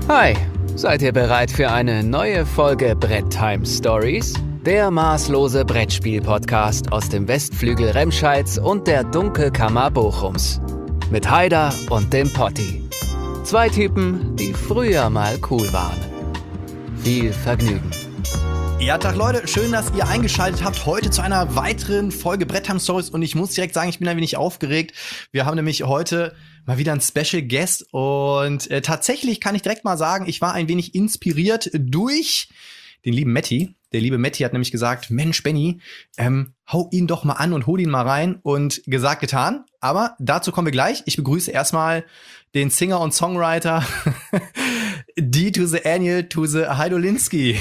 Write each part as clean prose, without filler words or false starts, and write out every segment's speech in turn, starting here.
Hi, seid ihr bereit für eine neue Folge Brett Time Stories? Der maßlose Brettspiel-Podcast aus dem Westflügel Remscheids und der Dunkelkammer Bochums. Mit Haider und dem Potti. Zwei Typen, die früher mal cool waren. Viel Vergnügen. Ja, Tag Leute, schön, dass ihr eingeschaltet habt heute zu einer weiteren Folge Brett Time Stories und ich muss direkt sagen, ich bin ein wenig aufgeregt. Wir haben nämlich heute mal wieder einen Special Guest und tatsächlich kann ich direkt mal sagen, ich war ein wenig inspiriert durch den lieben Matti. Der liebe Matti hat nämlich gesagt, Mensch Benny, hau ihn doch mal an und hol ihn mal rein und gesagt, getan. Aber dazu kommen wir gleich. Ich begrüße erstmal den Singer und Songwriter D to the Annual to the Heidolinski.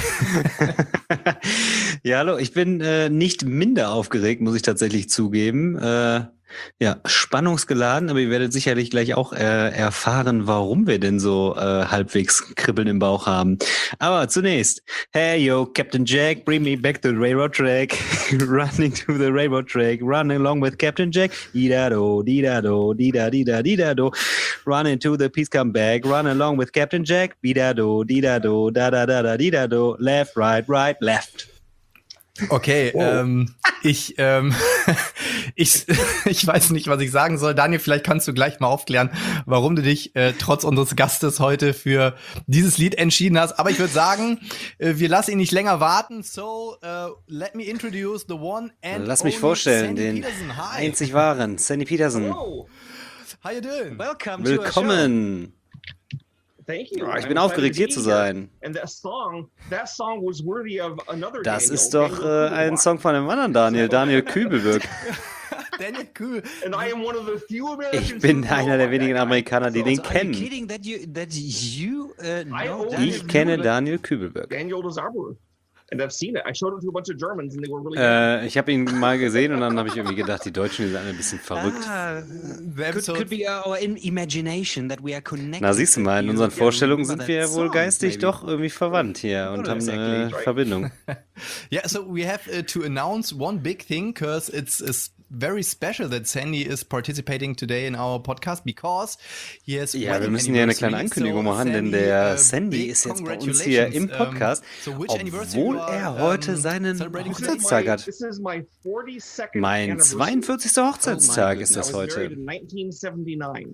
Ja, hallo, ich bin nicht minder aufgeregt, muss ich tatsächlich zugeben. Ja, spannungsgeladen, aber ihr werdet sicherlich gleich auch erfahren, warum wir denn so halbwegs Kribbeln im Bauch haben. Aber zunächst, hey yo, Captain Jack, bring me back to the railroad track. Running to the railroad track, run along with Captain Jack. Di-da-do, di-da-do, di-da, di-da-do. Run into the peace, come back, run along with Captain Jack. Di-da-do, di-da-do, da-da-da-da, di-da-do. Left, right, right, left. Okay, ich weiß nicht, was ich sagen soll. Daniel, vielleicht kannst du gleich mal aufklären, warum du dich trotz unseres Gastes heute für dieses Lied entschieden hast. Aber ich würde sagen, wir lassen ihn nicht länger warten. So, let me introduce the one and Lass mich only vorstellen, Sandy den Peterson. Hi. einzig wahren, Sandy Peterson. Hello. How you doing? Welcome to our show. Willkommen. Thank you. Ja, ich I'm bin excited aufgeregt, to hier be zu here. sein. And that song was worthy of another Das Daniel, ist doch Daniel ein Kubelbach. Song von einem anderen Daniel Kübelberg. Daniel, cool. And I am one of the few Americans Ich bin who know einer der about wenigen that guy. Amerikaner, die den So, Are you kennen. kidding that you know I Daniel? Ich kenne Daniel Kübelberg. Daniel Desarbre. And I've seen it. I showed it to a bunch of Germans and they were really good. Ich habe ihn mal gesehen und dann habe ich irgendwie gedacht, die Deutschen die sind alle ein bisschen verrückt. Could be our imagination that we are connected. Na, siehst du mal, in to unseren you. Vorstellungen Remember sind wir that ja wohl song, geistig maybe? doch irgendwie verwandt hier und haben eine Exactly. Verbindung. Yeah, so we have to announce one big thing because it's very special that Sandy is participating today in our podcast because he has Ja, wir wedding müssen ja eine kleine anniversary. Ankündigung So, machen, denn der Sandy, Sandy big ist jetzt bei uns hier im congratulations. Podcast, So which anniversary obwohl you are, er heute seinen celebrating today? Hochzeitstag hat. This is my 42nd Mein anniversary. 42. Hochzeitstag ist I das was married heute. in 1979.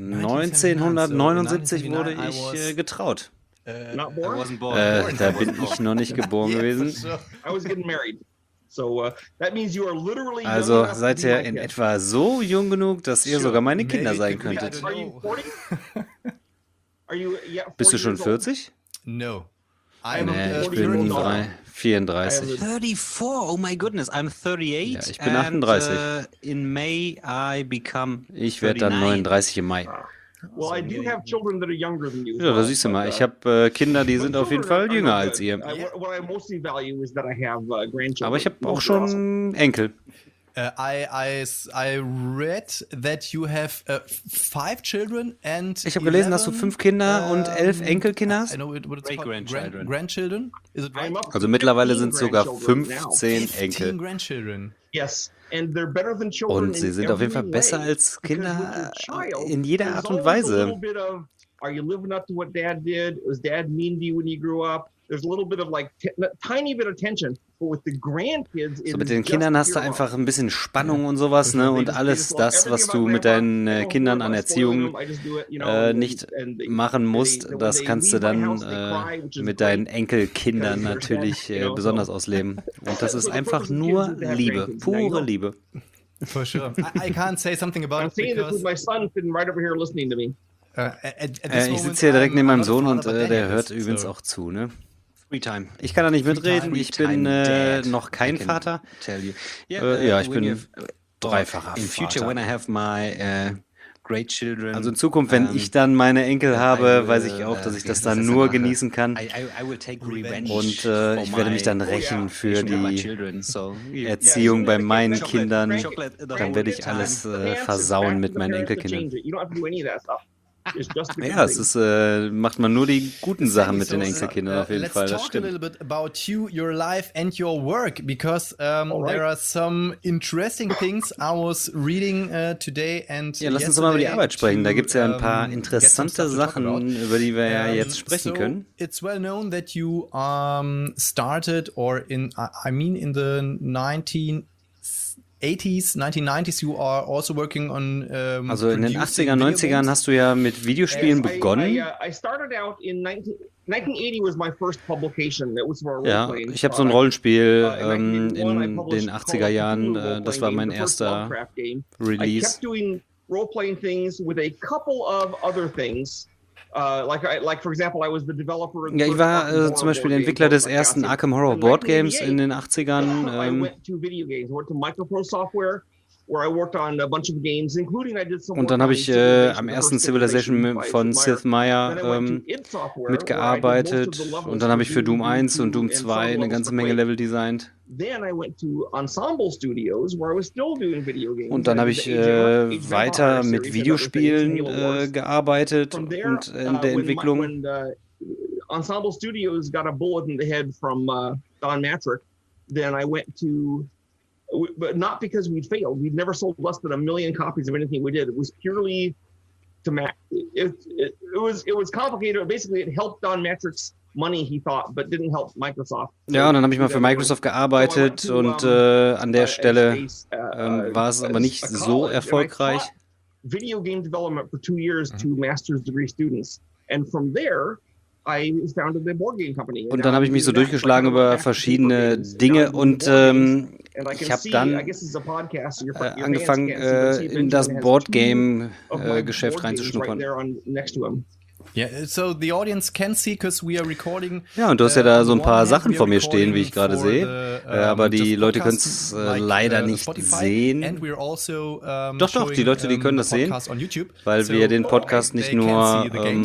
1979 wurde ich getraut. Not born? Da bin ich noch nicht geboren gewesen. I was getting married. So that means you are literally young Also enough to seid be ihr my in kid. etwa so jung genug, dass ihr sogar meine Kinder Maybe sein it could be, I könntet. don't Are you know. 40? Are you, yeah, 40 Bist du schon years old? 40? No. I'm I'm Nee, ich 40 bin years old. 34. 34. Oh my goodness, I'm 38. Ja, ich bin 38. And, in May I become Ich werde dann 39. 39 im Mai. Well, I do have children that are younger than you. as Ja, da well, siehst du but, mal, ich habe Kinder, die but sind auf jeden children Fall are jünger no als good. ihr. What I mostly value is that I have grandchildren. Aber ich habe auch Those are awesome. schon Enkel. I read that you have 5 children and Ich habe gelesen, dass du 11, 5 Kinder und 11 Enkelkinder I hast. know what it's called. Great-grandchildren. Grandchildren? Is it right? I'm up to Also mittlerweile 15 sind es sogar grandchildren now. 15 15 Enkel. grandchildren. Yes, and they're better than children Und sie in sind auf jeden Fall every besser way, als because Kinder with your child, in jeder there's Art und always a Weise. little bit of, are you living up to what dad did? Was dad mean to you when you grew up? There's a little bit of like tiny bit of tension, but with the grandkids, So mit den Kindern hast du einfach ein bisschen Spannung und sowas, ne? Und alles das, was du mit deinen Kindern an Erziehung nicht machen musst, das kannst du dann mit deinen Enkelkindern natürlich besonders ausleben. Und das ist einfach nur Liebe, pure Liebe. For sure. I can't say something about I'm it saying this because with my son sitting right over here listening to me. at this Ich moment sitze hier direkt I'm neben meinem not a Sohn father, und but der Daniel hört is, übrigens so. auch zu, ne? Free time. Ich kann da nicht mitreden, ich bin noch kein I can Vater. Tell you. Ja, ich when bin you've- dreifacher In future, Vater. when I have my great children. Also in Zukunft, wenn ich dann meine Enkel habe, weiß ich auch, dass ich das dann nur genießen kann. I will take revenge Und ich for werde mich dann my- rächen für my die children. So, Erziehung bei meinen Chocolate- Kindern. chocolate- Dann werde ich alles Parents, versauen back mit to the meinen parents to Enkelkindern. change it. You don't have to do any of that stuff. It's just the good Ja, es things. ist, macht man nur die guten Sachen mit den Enkelkindern auf jeden let's Fall, das talk a little stimmt. bit about you, your life and your work, because right. there are some interesting things I was reading today and Ja, lass uns doch mal über die yesterday Arbeit sprechen. Da to, gibt's ja ein paar get some interessante stuff to talk about. Sachen, über die wir ja jetzt sprechen so können. it's well known that you started, or in the 1990s, you are also working on Also in den producing 80er, video 90ern games. hast du ja mit Videospielen Yes, begonnen. I started out in 1980 was my first publication. It was for a Ja, role-playing ich habe so ein product. Rollenspiel In 1981, I in published den Call 80er of Jahren. Cthulhu Das war mein role-playing game, the first erster Lovecraft game. I Release. kept doing role-playing things with a couple of other things. Like for example, I was the developer of the Ja, ich first war Arkham Horror zum Beispiel board Entwickler game, des ersten Fantastic. Arkham Horror In Board Games in 1988, den I 80ern. went to video games. I went to Microprose Software, where I worked on a bunch of games, including I did some Und work dann on habe ich Civilization, am the ersten first Civilization by von Sid Sith Meier Then I went to id Software, where I did most of mitgearbeitet. the levels Und dann habe ich für Doom Doom 1 und 2, Doom and some 2 eine levels ganze for Menge Quake. Level designt. Then I went to Ensemble Studios, where I was still doing video games. Und dann I habe did ich the Age of weiter Empires mit series and other things, Videospielen and Halo Wars. gearbeitet From there, und in der Entwicklung. when Ensemble Studios got a bullet in the head from Don Matrick, then I went to, but not because we'd failed. We'd never sold less than 1 million copies of anything we did. It was purely to it was complicated. Basically, it helped Don Matrick's money, he thought, but didn't help Microsoft. Ja, und dann habe ich mal für Microsoft gearbeitet und an der Stelle war es aber nicht so erfolgreich. Video game development for 2 years to master's degree students, and from there I founded the board game company. Und dann habe ich mich so durchgeschlagen über verschiedene Dinge und ich habe dann angefangen, in das Boardgame-Geschäft reinzuschnuppern. Yeah, so the audience can see, because we are recording. Ja, und du hast ja da so ein paar Sachen vor mir stehen, wie ich gerade sehe. Aber die Leute können es leider nicht sehen. Doch, die Leute, die können das sehen, weil wir den Podcast nicht nur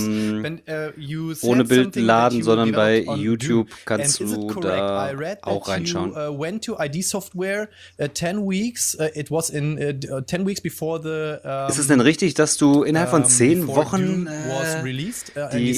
ohne Bild laden, sondern bei YouTube kannst du da auch reinschauen. Went to ID Software 10 weeks. It was in 10 weeks before the. Ist es denn richtig, dass du innerhalb von 10 Wochen die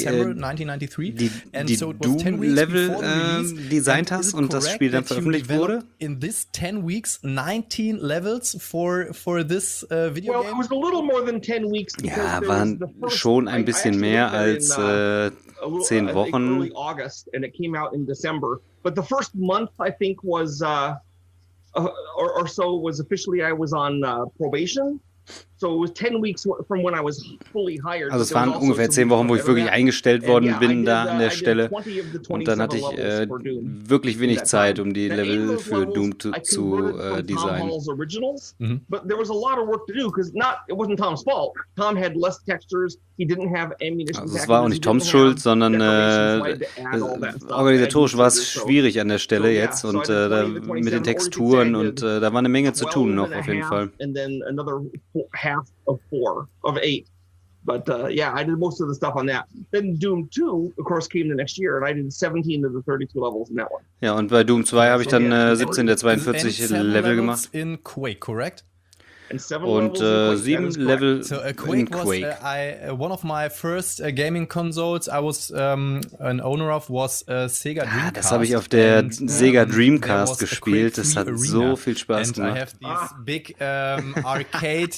Doom-Level designt hast und das Spiel dann veröffentlicht wurde? In this 10 weeks, 19 levels for this video game? It was a little more than 10 weeks. Ja, waren schon ein bisschen mehr als 10 Wochen. Early August, and it came out in December. But the first month, I think, was or so was officially I was on probation. So it was 10 weeks from when I was fully hired. Also es waren ungefähr 10 Wochen, wo ich wirklich eingestellt worden bin da an der Stelle. Und dann hatte ich wirklich wenig Zeit, um die Level für Doom zu designen. But there was a lot of work to do, because it wasn't Tom's fault. Tom had less textures. He didn't have ammunition. Also es war auch nicht Toms Schuld, sondern organisatorisch war es schwierig an der Stelle jetzt und mit den Texturen und da war eine Menge zu tun noch auf jeden Fall. And then another half of 8. But yeah, I did most of the stuff on that. Then Doom 2, of course, came the next year, and I did 17 of the 32 levels in that one. Ja, und bei Doom 2 habe ich dann 17 der 42 Level gemacht. In Quake, correct? Und 7 Level in Quake. One of my first gaming consoles I was an owner of was Sega Dreamcast. Das habe ich auf der Sega Dreamcast gespielt. Das hat so viel Spaß gemacht. I have these big arcade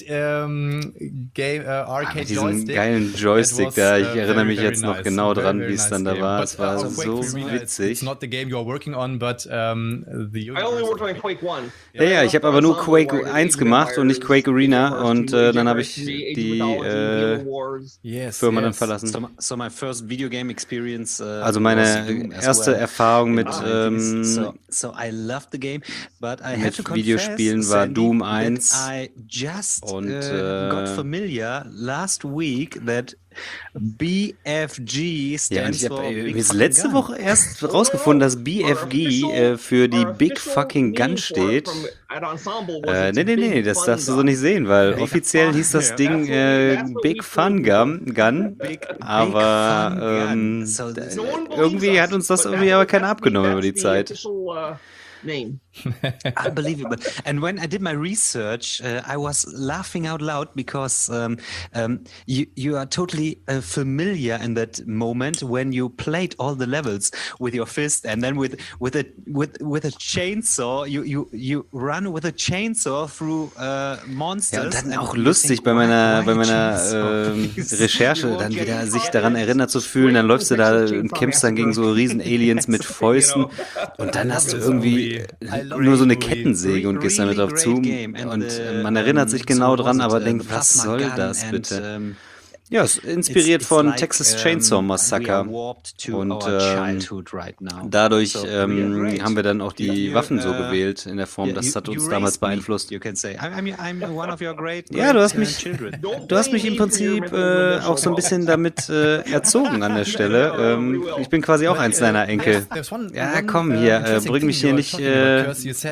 mit diesem geilen Joystick da. Ich erinnere mich jetzt noch genau dran, wie es dann da war. Es war so witzig. It's not the game you are working on, but the I only worked on Quake 1. Ja, ich habe aber nur Quake 1 gemacht und nicht Quake Arena und dann habe ich die Firma dann verlassen. So my first video game experience, also meine erste Erfahrung mit so I loved the game, but I mit Videospielen war Doom 1 I just und got familiar last week that BFG stands ich for habe Big jetzt Fucking letzte Gun. Woche erst rausgefunden, dass BFG für die Big Fucking Gun steht. Nee, das darfst du so nicht sehen, weil offiziell hieß das Ding Big Fun Gun, aber irgendwie hat uns das irgendwie aber keiner abgenommen über die Zeit. name. Unbelievable. And when I did my research, I was laughing out loud because you are totally familiar in that moment when you played all the levels with your fist, and then with a chainsaw, you run with a chainsaw through monsters. Ja, und dann auch lustig bei meiner Recherche dann wieder sich daran erinnert zu fühlen, dann läufst du da und kämpfst dann gegen so riesen Aliens mit Fäusten und dann hast du irgendwie nur so eine Kettensäge und gehst damit drauf zu und man erinnert sich genau dran, aber denkt, was soll das bitte? Ja, es ist inspiriert von Texas Chainsaw Massacre und dadurch haben wir dann auch die Waffen so gewählt in der Form, das hat uns damals beeinflusst. Ja, du hast mich im Prinzip auch so ein bisschen damit erzogen an der Stelle. Ich bin quasi auch eins deiner Enkel. Ja, komm hier, bring mich hier nicht in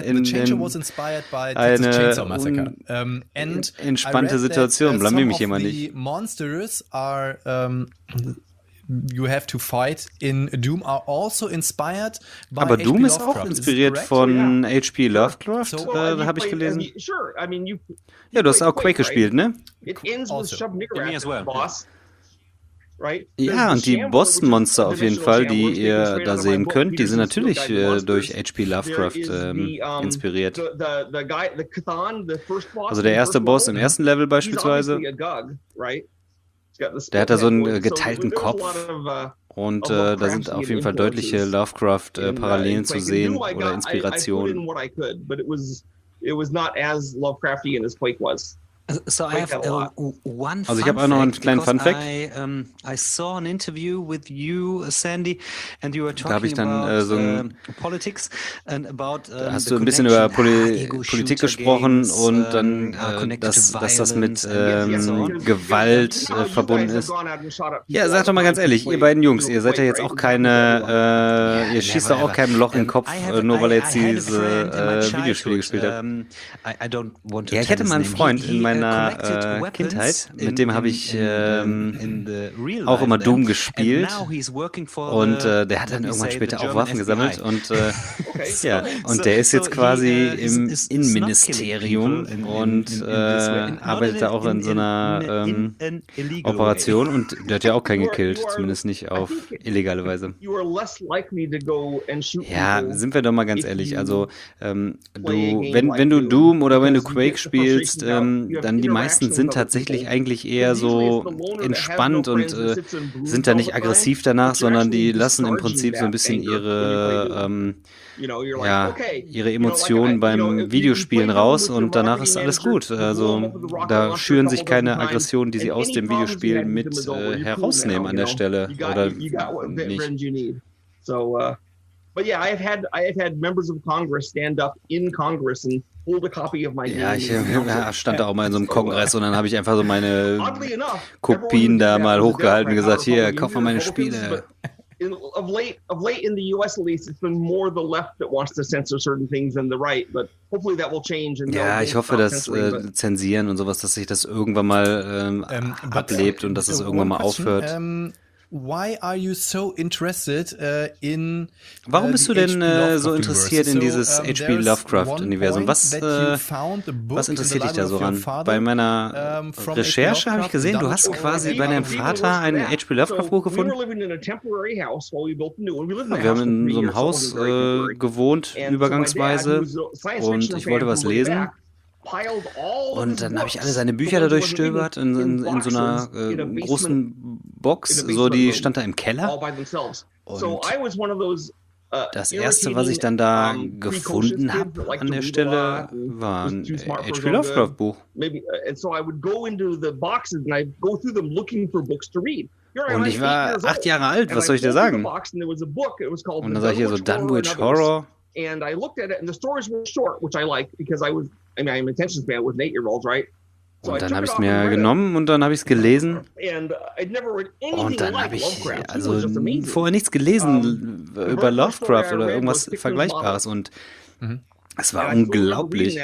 eine entspannte Situation, blamier mich hier mal nicht. Are you have to fight in Doom are also inspired by Aber Doom ist Lovecraft. auch inspiriert von H.P. Lovecraft, habe ich gelesen. Ja, du hast auch Quake gespielt, ne? Ja, und die Boston-Monster auf jeden Fall, die ihr da sehen könnt, die sind natürlich durch H.P. Lovecraft inspiriert. Also der erste Boss im ersten Level beispielsweise, der hat da so einen geteilten Kopf und da sind auf jeden Fall deutliche Lovecraft-Parallelen zu sehen oder Inspirationen. So I have one Also ich habe auch noch einen kleinen Fun-Fact. I saw an interview with you, Sandy, and you were Da habe ich talking dann about so ein, politics and about da hast du ein bisschen über Politik gesprochen und dann, dass das mit Gewalt verbunden ist. Ja, sag doch mal ganz ehrlich, ihr beiden Jungs, ihr seid ja jetzt auch keine, ihr schießt doch auch keinem Loch in den Kopf, nur weil er jetzt diese Videospiele gespielt hat. Ja, ich hatte mal einen Freund in meiner Kindheit, mit dem habe ich auch immer Doom gespielt und der hat dann irgendwann später auch Waffen gesammelt und ja, und der ist jetzt quasi im Innenministerium und arbeitet da auch in so einer Operation und der hat ja auch keinen gekillt, zumindest nicht auf illegale Weise. Ja, sind wir doch mal ganz ehrlich, also wenn du Doom oder wenn du Quake spielst, dann die meisten sind tatsächlich eigentlich eher so entspannt und sind da nicht aggressiv danach, sondern die lassen im Prinzip so ein bisschen ihre Emotionen beim Videospielen raus und danach ist alles gut. Also da schüren sich keine Aggressionen, die sie aus dem Videospiel mit herausnehmen an der Stelle oder nicht. But yeah, I've had members of Congress stand up in Congress and hold a copy of my game. Ja, ich stand da auch mal in so einem Kongress und dann habe ich einfach so meine Kopien da mal hochgehalten und gesagt, hier, kauf mal meine Spiele. Of late in the US at least, it's been more the left that wants to censor certain things than the right, but hopefully that will change. Ja, ich hoffe, dass Zensieren und sowas, dass sich das irgendwann mal ablebt und dass es irgendwann mal aufhört. Why are you so interested in Warum bist du denn so interessiert in dieses H.P. Lovecraft-Universum? Was interessiert dich da so ran? Bei meiner Recherche habe ich gesehen, du hast quasi bei deinem Vater ein H.P. Lovecraft-Buch gefunden. Wir haben in so einem Haus gewohnt, übergangsweise, und ich wollte was lesen. Und dann habe ich alle seine Bücher da durchstöbert in so einer großen Box, so die stand da im Keller. Und das erste, was ich dann da gefunden habe an der Stelle, war ein H.P. Lovecraft-Buch. Und ich war 8 Jahre alt, was soll ich dir sagen? Und dann sag ich hier so Dunwich Horror. And I looked at it, and the stories were short, which I liked because I'm an attention span with an 8-year-old, right? Und dann habe ich es mir genommen und dann habe ich es gelesen. Und dann habe ich vorher nichts gelesen über Lovecraft oder irgendwas Vergleichbares. Und es war unglaublich.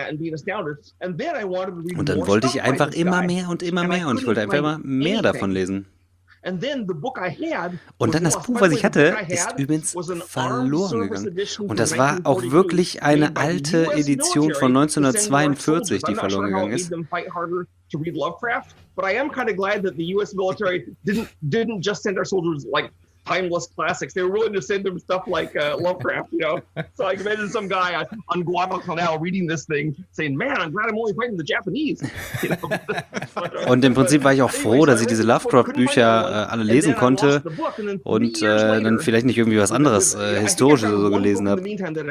Und dann wollte ich einfach immer mehr und immer mehr. Und ich wollte einfach immer mehr davon lesen. Und dann das Buch, was ich hatte, ist übrigens verloren gegangen. Und das war auch wirklich eine alte Edition von 1942, die verloren gegangen ist. But I am kind of glad that the U.S. military didn't just send our soldiers like timeless classics. They were willing to send them stuff like Lovecraft, you know. So I can imagine some guy on Guadalcanal reading this thing, saying, "Man, I'm glad I'm only fighting the Japanese." You know? Und im Prinzip war ich auch froh, dass ich diese Lovecraft-Bücher alle lesen konnte und dann vielleicht nicht irgendwie was anderes Historisches oder so gelesen habe.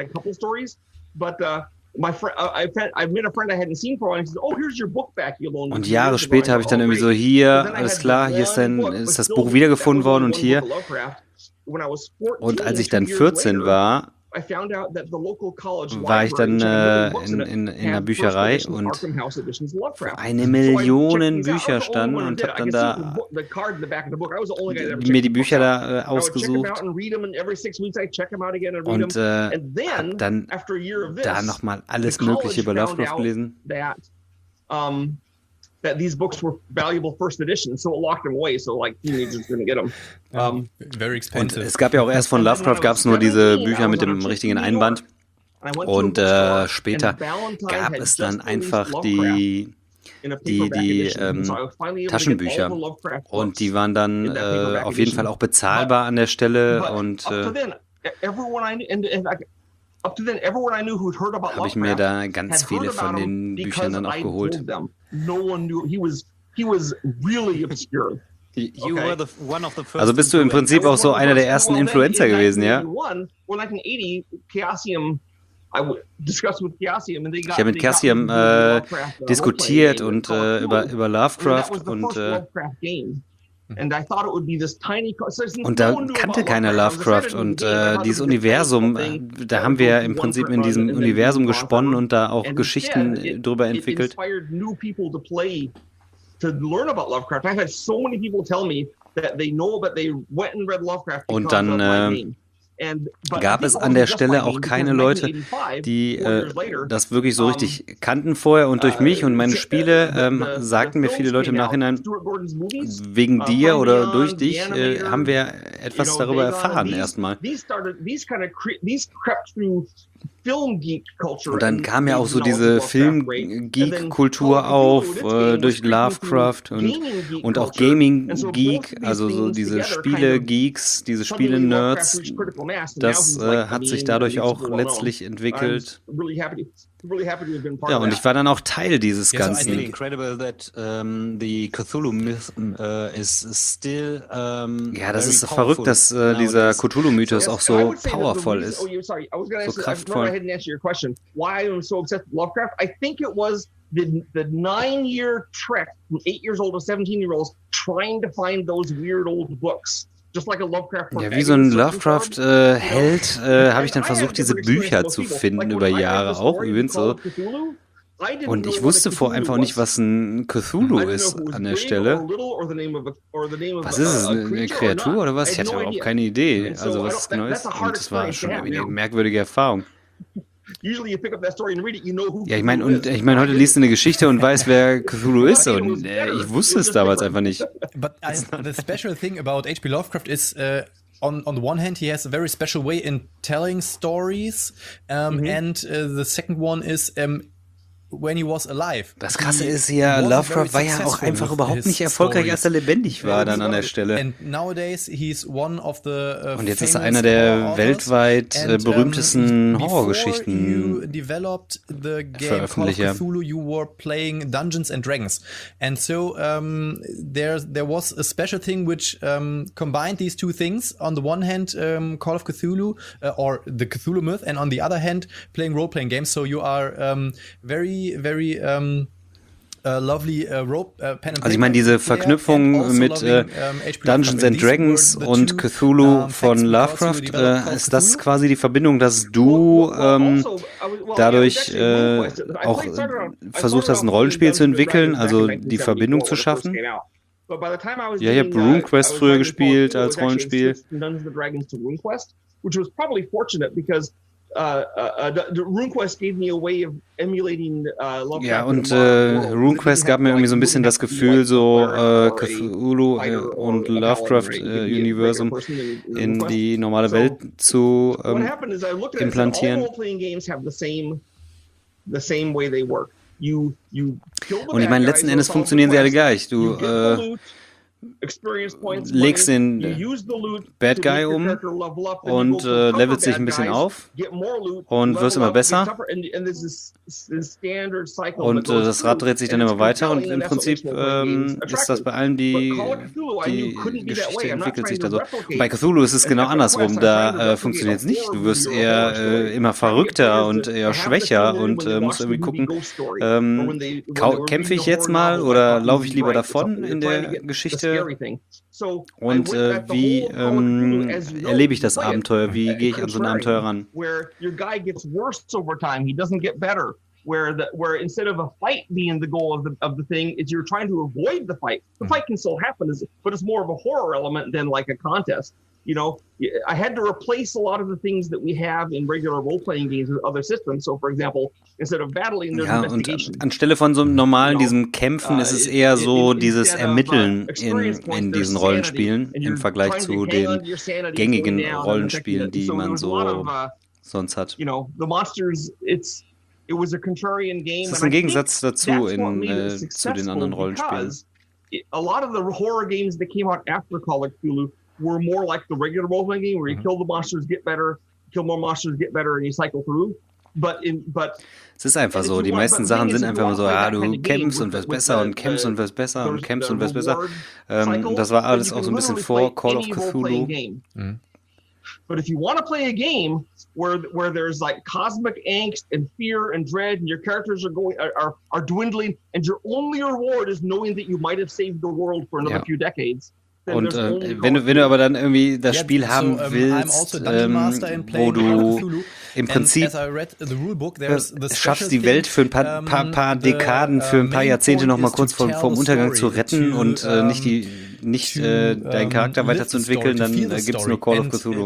Und Jahre später habe ich dann irgendwie so, hier, alles klar, hier ist das Buch wiedergefunden worden und hier. Und als ich dann 14 war ich dann in einer Bücherei und eine Million Bücher standen und habe dann da mir die Bücher da ausgesucht und habe dann da nochmal alles Mögliche über Lovecraft gelesen. That these books were valuable first edition, so it locked them away, so like teenagers couldn't get them. Very expensive. Und es gab ja auch erst von Lovecraft gab es nur diese Bücher mit dem richtigen Einband und später gab es dann einfach die Taschenbücher und die waren dann auf jeden Fall auch bezahlbar an der Stelle und habe ich mir da ganz viele von den Büchern dann auch geholt. Also bist du im Prinzip auch so einer der ersten Influencer gewesen, ja? Ich habe mit Chaosium diskutiert und über Lovecraft und da kannte keiner Lovecraft und dieses Universum, da haben wir im Prinzip in diesem Universum gesponnen und da auch Geschichten drüber entwickelt. Und dann gab es an der Stelle auch keine Leute, die das wirklich so richtig kannten vorher. Und durch mich und meine Spiele sagten mir viele Leute im Nachhinein, wegen dir oder durch dich haben wir etwas darüber erfahren erstmal. Und dann kam ja auch so diese Film-Geek-Kultur auf durch Lovecraft und auch Gaming-Geek, also so diese Spiele-Geeks, diese Spiele-Nerds. Das hat sich dadurch auch letztlich entwickelt. Ja, und ich war dann auch Teil dieses Ganzen. Ja, das ist verrückt, dass dieser Cthulhu-Mythos auch so powerful ist, so kraftvoll. The 9-year trek from 8 years old to 17-year-olds trying to find those weird old books. Ja, wie so ein Lovecraft-Held habe ich dann versucht, diese Bücher zu finden über Jahre, auch übrigens so. Und ich wusste vorher einfach nicht, was ein Cthulhu ist an der Stelle. Was ist es, eine Kreatur oder was? Ich hatte überhaupt keine Idee, also was es genau ist. Und das war schon eine merkwürdige Erfahrung. Ja, ich meine, heute liest du eine Geschichte und weiß, wer Cthulhu ist und ich wusste es damals einfach nicht. But the special thing about H.P. Lovecraft is on the one hand, he has a very special way in telling stories, and the second one is when he was alive. Das Krasse ist ja, Lovecraft war ja auch einfach überhaupt nicht erfolgreich, als er lebendig war dann an der Stelle. And nowadays he's one of the und jetzt ist er einer der weltweit berühmtesten Horrorgeschichten Veröffentlicher. Cthulhu, you were playing Dungeons and Dragons, and so there was a special thing which combined these two things. On the one hand, Call of Cthulhu or the Cthulhu myth, and on the other hand, playing role-playing games. So you are very lovely pen and also ich meine, diese Verknüpfung mit Dungeons and Dragons und Cthulhu von Lovecraft, ist das quasi die Verbindung, dass du dadurch auch versucht hast, ein Rollenspiel zu entwickeln, also die Verbindung zu schaffen? Ja, ich habe RuneQuest früher gespielt als Rollenspiel. RuneQuest gave me a way of emulating Lovecraft. Ja, und RuneQuest gab mir irgendwie so ein bisschen das Gefühl, so Cthulhu und Lovecraft-Universum in die normale Welt zu implantieren. Und ich meine, letzten Endes funktionieren sie alle gleich. Du legst den Bad Guy um und levelst dich ein bisschen auf und wirst immer besser. Und das Rad dreht sich dann immer weiter und im Prinzip ist das bei allen die Geschichte entwickelt sich da so. Bei Cthulhu ist es genau andersrum, da funktioniert es nicht. Du wirst eher immer verrückter und eher schwächer und musst irgendwie gucken, kämpfe ich jetzt mal oder laufe ich lieber davon in der Geschichte? Und wie erlebe ich das Abenteuer? Wie gehe ich an so ein Abenteuer ran? Where instead of a fight being the goal of the thing, is you're trying to avoid the fight. The fight can still happen, but it's more of a horror element than like a contest. You know, I had to replace a lot of the things that we have in regular role-playing games with other systems. So, for example, instead of battling, there's investigation. Und anstelle von so einem normalen, diesem Kämpfen, ist es eher so dieses Ermitteln in diesen Rollenspielen im Vergleich zu den gängigen Rollenspielen, die man so sonst hat. You know, the monsters, it was a contrarian game. Das ist ein Gegensatz dazu zu den anderen Rollenspielen. A lot of the horror games that came out after Call of Cthulhu were more like the regular role-playing game, where you kill the monsters, get better, kill more monsters, get better, and you cycle through. Es ist einfach so, die meisten Sachen sind einfach nur so, du kämpfst und wirst besser und kämpfst und wirst besser und kämpfst und wirst besser. Das war alles auch so ein bisschen vor Call of Cthulhu. But if you want to play a game where there's like cosmic angst and fear and dread, and your characters are dwindling, and your only reward is knowing that you might have saved the world for another few decades. Und wenn du aber dann irgendwie das Spiel haben willst, wo du im Prinzip schaffst, die Welt für ein paar Dekaden, für ein paar Jahrzehnte noch mal kurz vom Untergang zu retten und nicht deinen Charakter weiterzuentwickeln, dann gibt's nur Call of Cthulhu.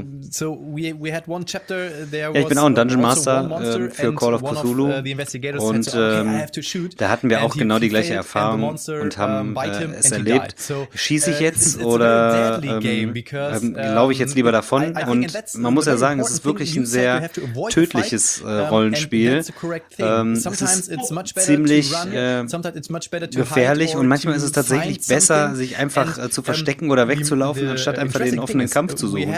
Ja, ich bin auch ein Dungeon Master für Call of Cthulhu und da hatten wir auch genau die gleiche Erfahrung und haben es erlebt. Schieße ich jetzt oder laufe ich jetzt lieber davon? Und man muss ja sagen, es ist wirklich ein sehr tödliches Rollenspiel. Es ist ziemlich gefährlich und manchmal ist es tatsächlich besser, sich einfach zu verstecken oder wegzulaufen, anstatt einfach den offenen Kampf zu suchen.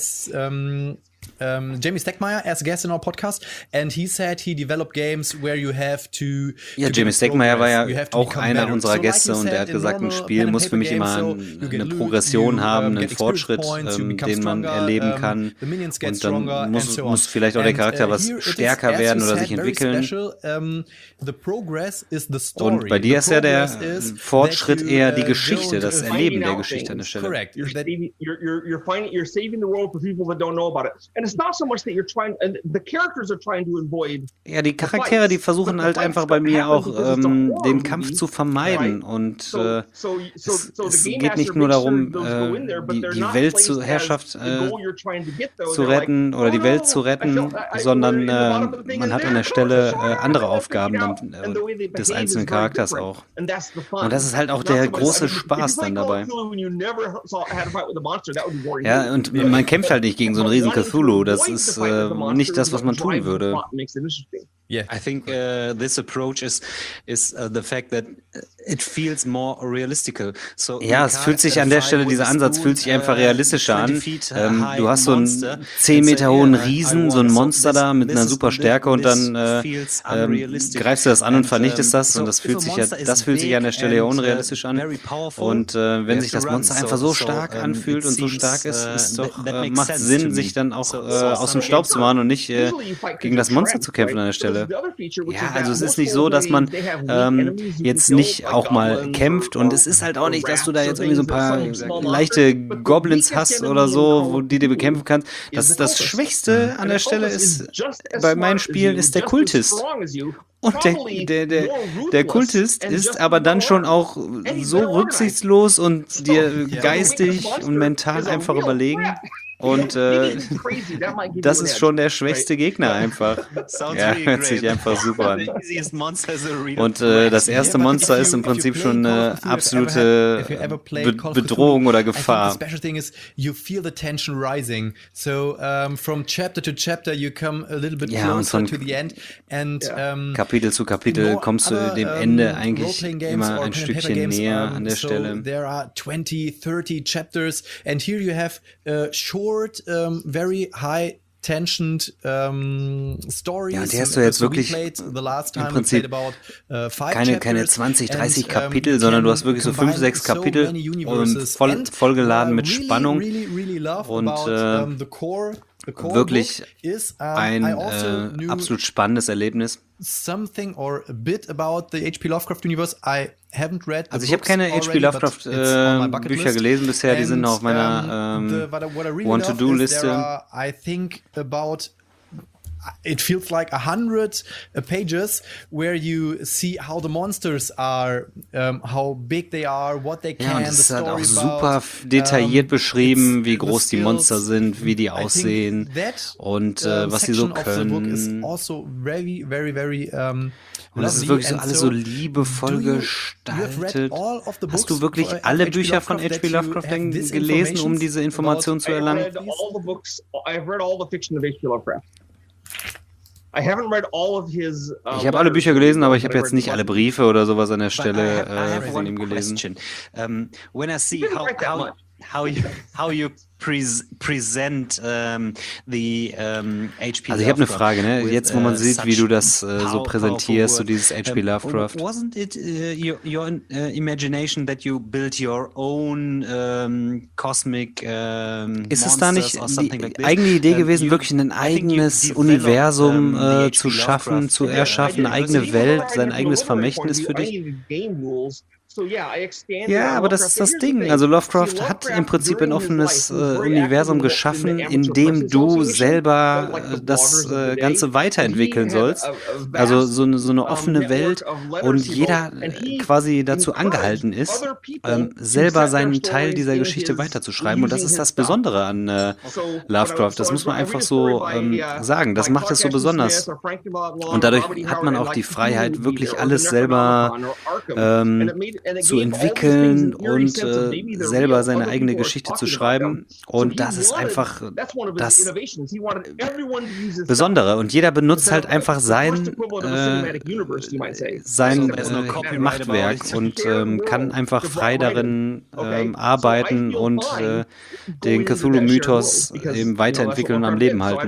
Jamie Stegmaier as a guest in our podcast, and he said he developed games where you have to. Ja, Jamie Stegmaier war ja auch einer unserer Gäste und er hat gesagt, ein Spiel muss für mich immer eine Progression haben, einen Fortschritt, den man erleben kann, und dann muss vielleicht auch der Charakter was stärker werden oder sich entwickeln. Und bei dir ist ja der Fortschritt eher die Geschichte, das Erleben der Geschichte an der Stelle. You're saving the world for people that don't know about it. And it's not so much that you're trying, and the characters are trying to avoid. Ja, die Charaktere, die versuchen halt einfach bei mir auch den Kampf zu vermeiden und es geht nicht nur darum, die Weltherrschaft zu retten oder die Welt zu retten, sondern man hat an der Stelle andere Aufgaben des einzelnen Charakters auch. Und das ist halt auch der große Spaß dann dabei. Ja, und man kämpft halt nicht gegen so einen riesen Cthulhu. Das ist nicht das, was man tun würde. Yeah, I think this approach is the fact that it feels more realistical. So ja, es fühlt sich an der Stelle, dieser Ansatz fühlt sich einfach realistischer an. Du hast so einen 10 Meter hohen Riesen, so ein Monster da mit einer super Stärke und dann greifst du das an und vernichtest das und das fühlt sich an der Stelle ja unrealistisch an. Und wenn sich das Monster einfach so stark anfühlt und so stark ist doch macht Sinn, sich dann auch aus dem Staub zu machen und nicht gegen das Monster zu kämpfen an der Stelle. Ja, also es ist nicht so, dass man jetzt nicht auch mal kämpft und es ist halt auch nicht, dass du da jetzt irgendwie so ein paar leichte Goblins hast oder so, wo die dir bekämpfen kannst. Das Schwächste an der Stelle ist bei meinen Spielen ist der Kultist. Und der Kultist ist aber dann schon auch so rücksichtslos und dir geistig und mental einfach überlegen. Und das ist schon der schwächste Gegner einfach. Ja, hört sich einfach super an. Und das erste Monster ist im Prinzip schon eine absolute Bedrohung oder Gefahr. The special thing is you feel the tension rising. So from chapter to chapter you come a little bit closer to the end. And Kapitel zu Kapitel kommst du dem Ende eigentlich immer ein Stückchen näher an der Stelle. There are 20, 30 chapters and here you have short, very high tensioned stories. Ja, und die hast du jetzt wirklich im Prinzip keine 20, 30 Kapitel, sondern du hast wirklich so 5, 6 Kapitel und vollgeladen mit Spannung und wirklich ein absolut spannendes Erlebnis. Something or a bit about the H.P. Lovecraft universe. I haven't read. Also ich habe keine H.P. Lovecraft Bücher gelesen bisher, die sind auf meiner Want-to-Do-Liste. I think about it feels like 100 pages where you see how the monsters are, how big they are, what they can. Ja, und es ist halt auch super detailliert beschrieben, wie groß die Monster sind, wie die aussehen und was sie so können. Also very, very, very, und das ist wirklich so alles so liebevoll gestaltet. Hast du wirklich alle Bücher von H.P. Lovecraft gelesen, um diese Informationen zu erlangen? I've read all the fiction of H.P. Lovecraft. I haven't read all of his, ich habe alle Bücher gelesen, aber ich habe jetzt nicht alle Briefe oder sowas an der Stelle von ihm gelesen. When I see how you present the H.P. Also ich habe eine Frage, ne? Jetzt, wo man sieht, wie du das so präsentierst, so dieses H.P. Lovecraft. Wasn't it your imagination that you built your own cosmic Ist es da nicht die eigene Idee gewesen, wirklich ein eigenes Universum zu schaffen, zu erschaffen, eine eigene Welt, sein eigenes Vermächtnis für dich? Ja, aber das ist das Ding. Also Lovecraft hat im Prinzip ein offenes Universum geschaffen, in dem du selber das Ganze weiterentwickeln sollst. Also so eine offene Welt und jeder quasi dazu angehalten ist, selber seinen Teil dieser Geschichte weiterzuschreiben. Und das ist das Besondere an Lovecraft. Das muss man einfach so sagen. Das macht es so besonders. Und dadurch hat man auch die Freiheit, wirklich alles selber zu entwickeln und selber seine eigene Geschichte zu schreiben. Und das ist einfach das Besondere. Und jeder benutzt halt einfach sein Machtwerk und kann einfach frei darin arbeiten und den Cthulhu-Mythos eben weiterentwickeln und am Leben halten.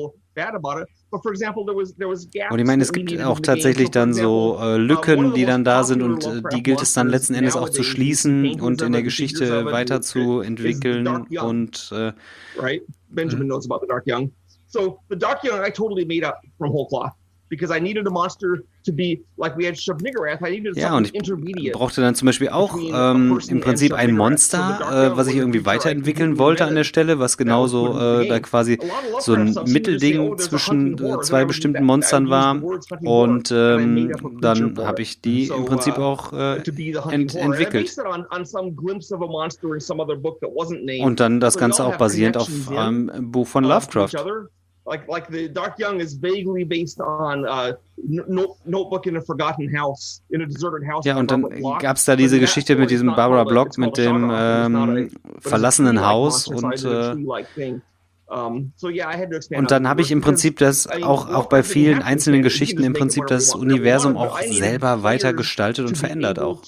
Und ich meine, es gibt auch tatsächlich dann so Lücken, die dann da sind und die gilt es dann letzten Endes auch zu schließen und in der Geschichte weiterzuentwickeln und Benjamin knows about the Dark Young. So the Dark Young I totally made up from whole cloth. Because I needed a monster to be like we had Shub-Niggurath. I needed something intermediate. Ich brauchte dann zum Beispiel auch im Prinzip ein Monster, was ich irgendwie weiterentwickeln wollte an der Stelle, was genauso da quasi so ein Mittelding zwischen zwei bestimmten Monstern war. Und dann habe ich die im Prinzip auch entwickelt. Und dann das Ganze auch basierend auf einem Buch von Lovecraft. Like the Dark Young is vaguely based on Notebook in a Forgotten House, in a deserted house. Ja, und dann gab es da diese Geschichte mit diesem Barbara Block, mit dem verlassenen Haus und dann habe ich im Prinzip das auch bei vielen einzelnen Geschichten im Prinzip das Universum auch selber weiter gestaltet und verändert auch.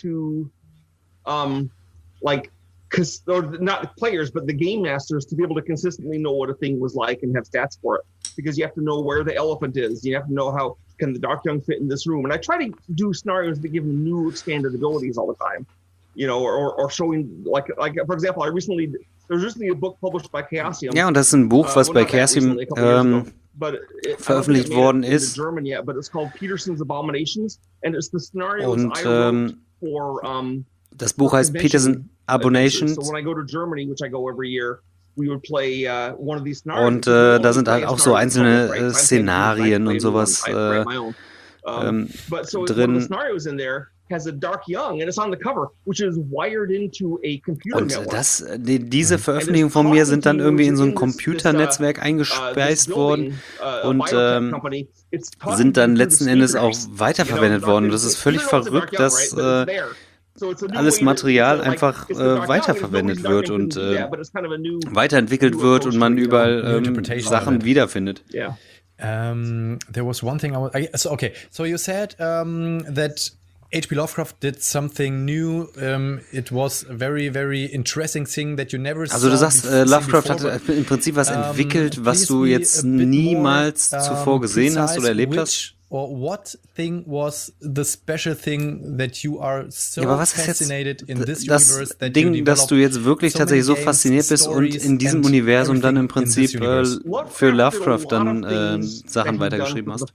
Or not players, but the game masters to be able to consistently know what a thing was like and have stats for it. Because you have to know where the elephant is. You have to know how can the Dark Young fit in this room. And I try to do scenarios that give them new expanded abilities all the time. You know, or showing like for example, there's recently a book published by Chaosium. Ja, und das ist ein Buch, was bei Chaosium veröffentlicht worden ist. But it's called Peterson's Abominations, and it's the scenarios und I wrote for das Buch heißt Peterson Abominations. So when I go to Germany, which I go every year, we would play one of these scenarios. Und da sind halt auch so einzelne Szenarien und sowas drin. has a dark young, and it's on the cover, which is wired into a computer Und network. diese Veröffentlichungen von mir sind dann irgendwie in so ein Computernetzwerk eingespeist worden und sind dann letzten Endes auch weiterverwendet worden. Das ist völlig verrückt, dass alles Material einfach weiterverwendet wird und weiterentwickelt wird und man überall Sachen wiederfindet. There was one thing so you said that H.P. Lovecraft did something new. It was a very, very interesting thing that you never saw. Also du sagst, Lovecraft hat im Prinzip was entwickelt, was du jetzt niemals zuvor gesehen hast oder erlebt hast. Or what thing was the special thing that you are so fascinated in this universe that Ding, dass du jetzt wirklich tatsächlich so fasziniert bist und in diesem Universum dann im Prinzip für Lovecraft dann Sachen weitergeschrieben hast?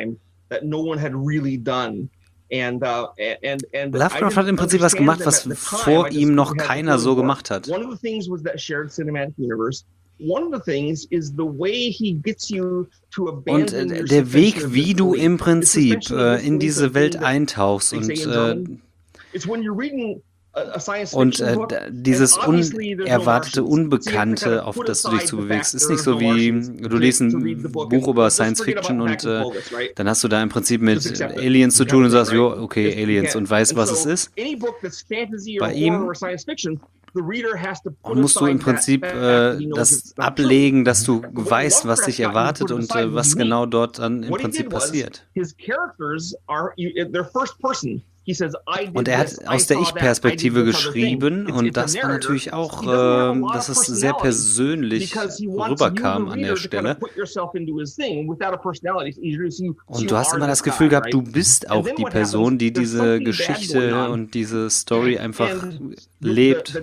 Lovecraft hat im Pund was gemacht, was vor ihm noch keiner so gemacht hat. Und der Weg, wie du im Prinzip in diese Welt eintauchst und dieses unerwartete Unbekannte, auf das du dich zu bewegst, ist nicht so wie, du liest ein Buch über Science Fiction und dann hast du da im Prinzip mit Aliens zu tun und sagst, jo, okay, Aliens und weißt, was es ist. Bei ihm musst du im Prinzip das ablegen, dass du weißt, was dich erwartet und was genau dort dann im Prinzip passiert. Und er hat aus der Ich-Perspektive geschrieben und das war natürlich auch, dass es sehr persönlich rüberkam an der Stelle. Und du hast immer das Gefühl gehabt, du bist auch die Person, die diese Geschichte und diese Story einfach lebt.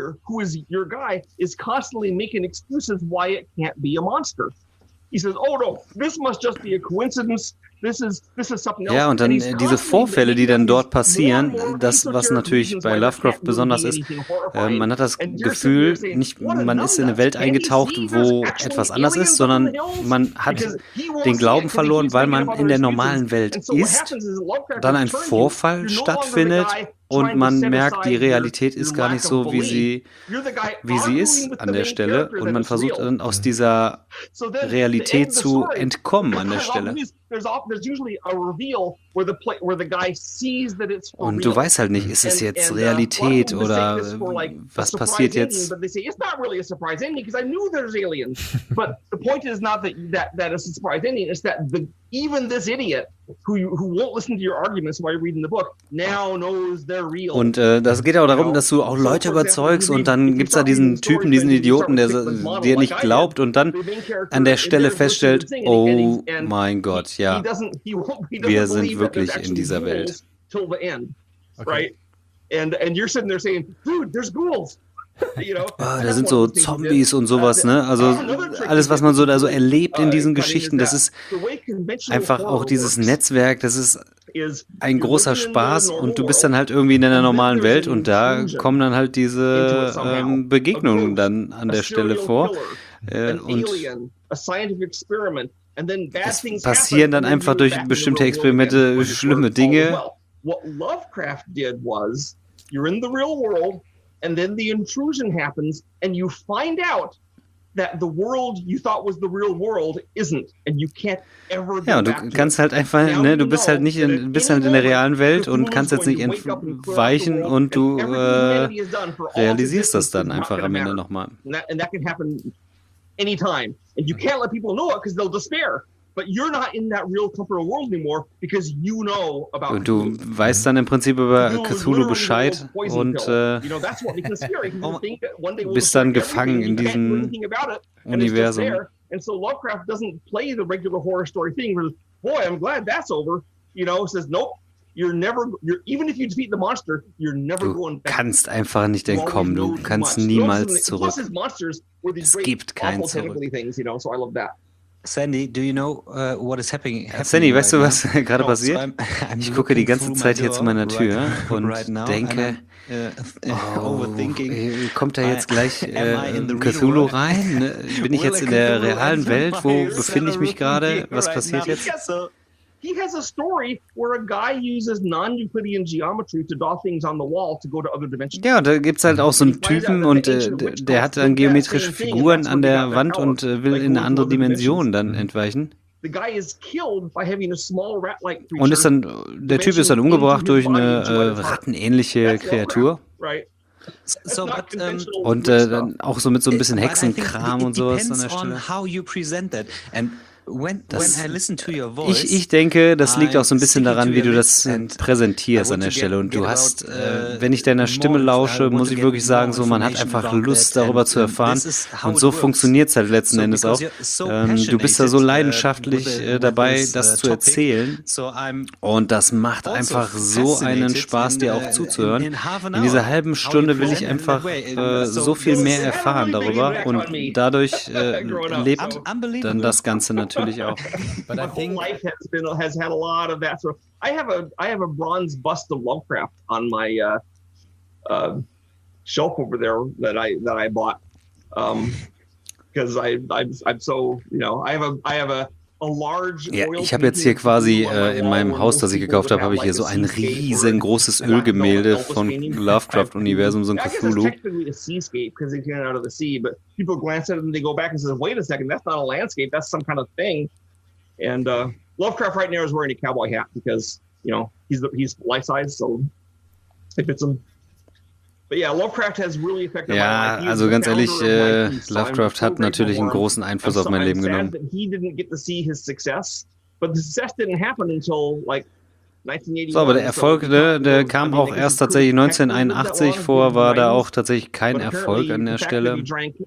Ja, und dann diese Vorfälle, die dann dort passieren, das, was natürlich bei Lovecraft besonders ist, man hat das Gefühl, nicht, man ist in eine Welt eingetaucht, wo etwas anders ist, sondern man hat den Glauben verloren, weil man in der normalen Welt ist, dann ein Vorfall stattfindet und man merkt, die Realität ist gar nicht so, wie sie ist an der Stelle und man versucht dann aus dieser Realität zu entkommen an der Stelle. Und du weißt halt nicht, ist es jetzt Realität oder was passiert jetzt? Und das geht auch darum, dass du auch Leute überzeugst und dann gibt's da diesen Typen, diesen Idioten, der dir nicht glaubt und dann an der Stelle feststellt, oh mein Gott, ja, wir sind wirklich in dieser Welt. Okay. Da sind so Zombies und sowas, ne? Also alles, was man so da so erlebt in diesen Geschichten, das ist einfach auch dieses Netzwerk, das ist ein großer Spaß und du bist dann halt irgendwie in deiner normalen Welt und da kommen dann halt diese Begegnungen dann an der Stelle vor und es passieren dann einfach durch bestimmte Experimente schlimme Dinge. What Lovecraft did was, you're in the real world, and then the intrusion happens, and you find out that the world you thought was the real world isn't, and you can't ever. Ja, und du kannst halt einfach, ne, du bist halt nicht bist halt in der realen Welt und kannst jetzt nicht entweichen und du realisierst das dann einfach am Ende nochmal. And that can happen anytime, and you can't let people know it because they'll despair. But you're not in that real comfortable world anymore because you know about. Und du weißt dann im Prinzip über Cthulhu Bescheid und bist dann gefangen in diesem Universum. And so Lovecraft doesn't play the regular horror story thing where, boy, I'm glad that's over. You know, says nope. Even if you defeat the monster, you're never going back. Du kannst einfach nicht entkommen. Du kannst niemals zurück. Es gibt kein Zurück. Sandy, do you know what is happening? Sandy, weißt du, was gerade passiert? Ich gucke die ganze Zeit hier zu meiner Tür und denke, kommt da jetzt gleich Cthulhu rein? Bin ich jetzt in der realen Welt? Wo befinde ich mich gerade? Was passiert jetzt? he has a story where a guy uses non-Euclidean geometry to draw things on the wall to go to other dimensions. Ja, da gibt's halt auch so einen Typen und der hat dann geometrische Figuren an der Wand und will in eine andere Dimension dann entweichen. Und der Typ ist dann umgebracht durch eine rattenähnliche Kreatur. Und dann auch so mit so ein bisschen Hexenkram und sowas an der Stelle. Ich denke, das liegt auch so ein bisschen daran, wie du das präsentierst an der Stelle. Und du hast, wenn ich deiner Stimme lausche, muss ich wirklich sagen, so man hat einfach Lust, darüber zu erfahren. Und so funktioniert es halt letzten Endes auch. Du bist da so leidenschaftlich dabei, das zu erzählen. Und das macht einfach so einen Spaß, dir auch zuzuhören. In dieser halben Stunde will ich einfach so viel mehr erfahren darüber. Und dadurch lebt dann das Ganze natürlich auch. But my whole life has had a lot of that. So I have a bronze bust of Lovecraft on my shelf over there that I bought because I'm so I have a Ja, ich habe jetzt hier quasi in meinem Haus, das ich gekauft habe, ich hier so ein riesengroßes Ölgemälde von Lovecraft-Universum, so ein Cthulhu. And Lovecraft right now is wearing a cowboy hat because he's life size, so it fits him. Ja, also ganz ehrlich, Lovecraft hat natürlich einen großen Einfluss auf mein Leben genommen. So, aber der Erfolg, der kam auch erst tatsächlich 1981 vor, war da auch tatsächlich kein Erfolg an der Stelle.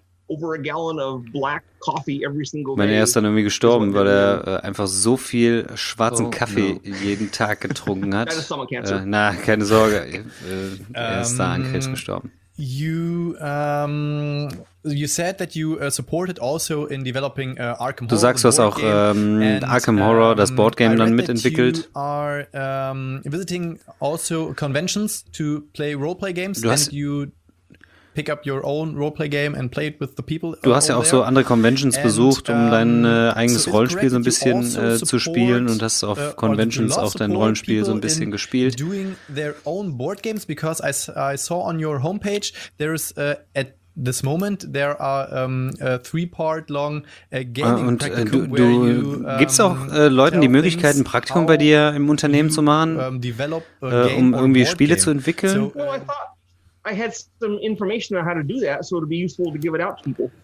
Er ist dann irgendwie gestorben, weil er einfach so viel schwarzen Kaffee jeden Tag getrunken hat. Na, keine Sorge, er ist da an Krebs gestorben. You said that you supported also in developing Arkham Horror. Du sagst, du hast auch Arkham Horror, das Boardgame, dann mitentwickelt. You are visiting also conventions to play roleplay games and you pick up your own roleplay game and play it with the people. Du hast ja auch so andere Conventions besucht, um dein eigenes Rollenspiel so ein bisschen zu spielen und hast auf Conventions auch dein Rollenspiel so ein bisschen gespielt. Doing their own board games because I saw on your homepage there's at this moment there are a 3-part long gaming practicum. Und du gibst auch Leuten die Möglichkeit, ein Praktikum bei dir im Unternehmen zu machen, um irgendwie Spiele zu entwickeln? I had some information on how to do that, so it'd be useful to give it out to people.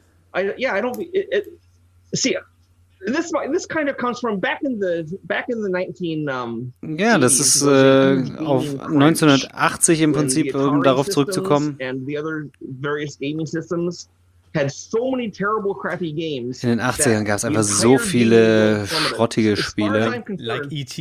This kind of comes from back in the 19. Ja, das ist auf 1980 im Prinzip, um darauf zurückzukommen. And the other various gaming systems had so many terrible, crappy games. In den 80ern gab es einfach so viele schrottige Spiele. Like E.T.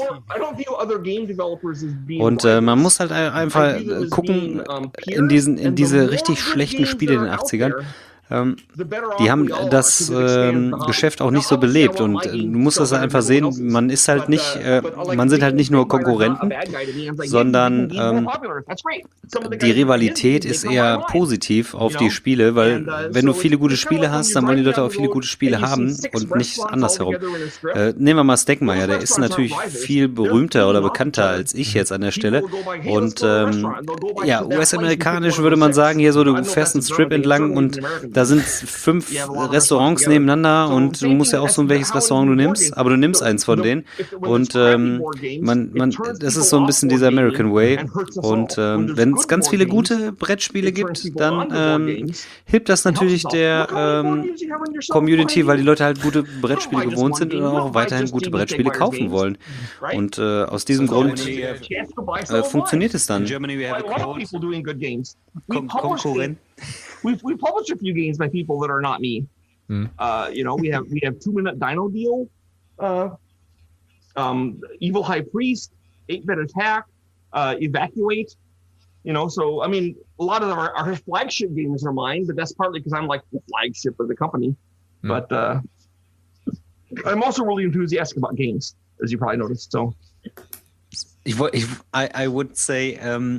Und man muss halt einfach gucken, in diese richtig schlechten Spiele in den 80ern, die haben das Geschäft auch nicht so belebt und du musst das einfach sehen, man ist halt nicht, man sind halt nicht nur Konkurrenten, sondern die Rivalität ist eher positiv auf die Spiele, weil wenn du viele gute Spiele hast, dann wollen die Leute auch viele gute Spiele haben und nicht andersherum. Nehmen wir mal Stegmaier, der ist natürlich viel berühmter oder bekannter als ich jetzt an der Stelle und ja, US-amerikanisch würde man sagen, hier so, du fährst einen Strip entlang und da sind 5 Restaurants nebeneinander und du musst ja auch so welches Restaurant du nimmst, aber du nimmst eins von denen und das ist so ein bisschen dieser American Way und wenn es ganz viele gute Brettspiele gibt, dann hilft das natürlich der Community, weil die Leute halt gute Brettspiele gewohnt sind und auch weiterhin gute Brettspiele kaufen wollen und aus diesem Grund funktioniert es dann. Konkurrent. We published a few games by people that are not me. We have 2-Minute Dino Deal, Evil High Priest, 8-Bit Attack, Evacuate. So I mean, a lot of our flagship games are mine, but that's partly because I'm like the flagship of the company. But I'm also really enthusiastic about games, as you probably noticed. So. I would say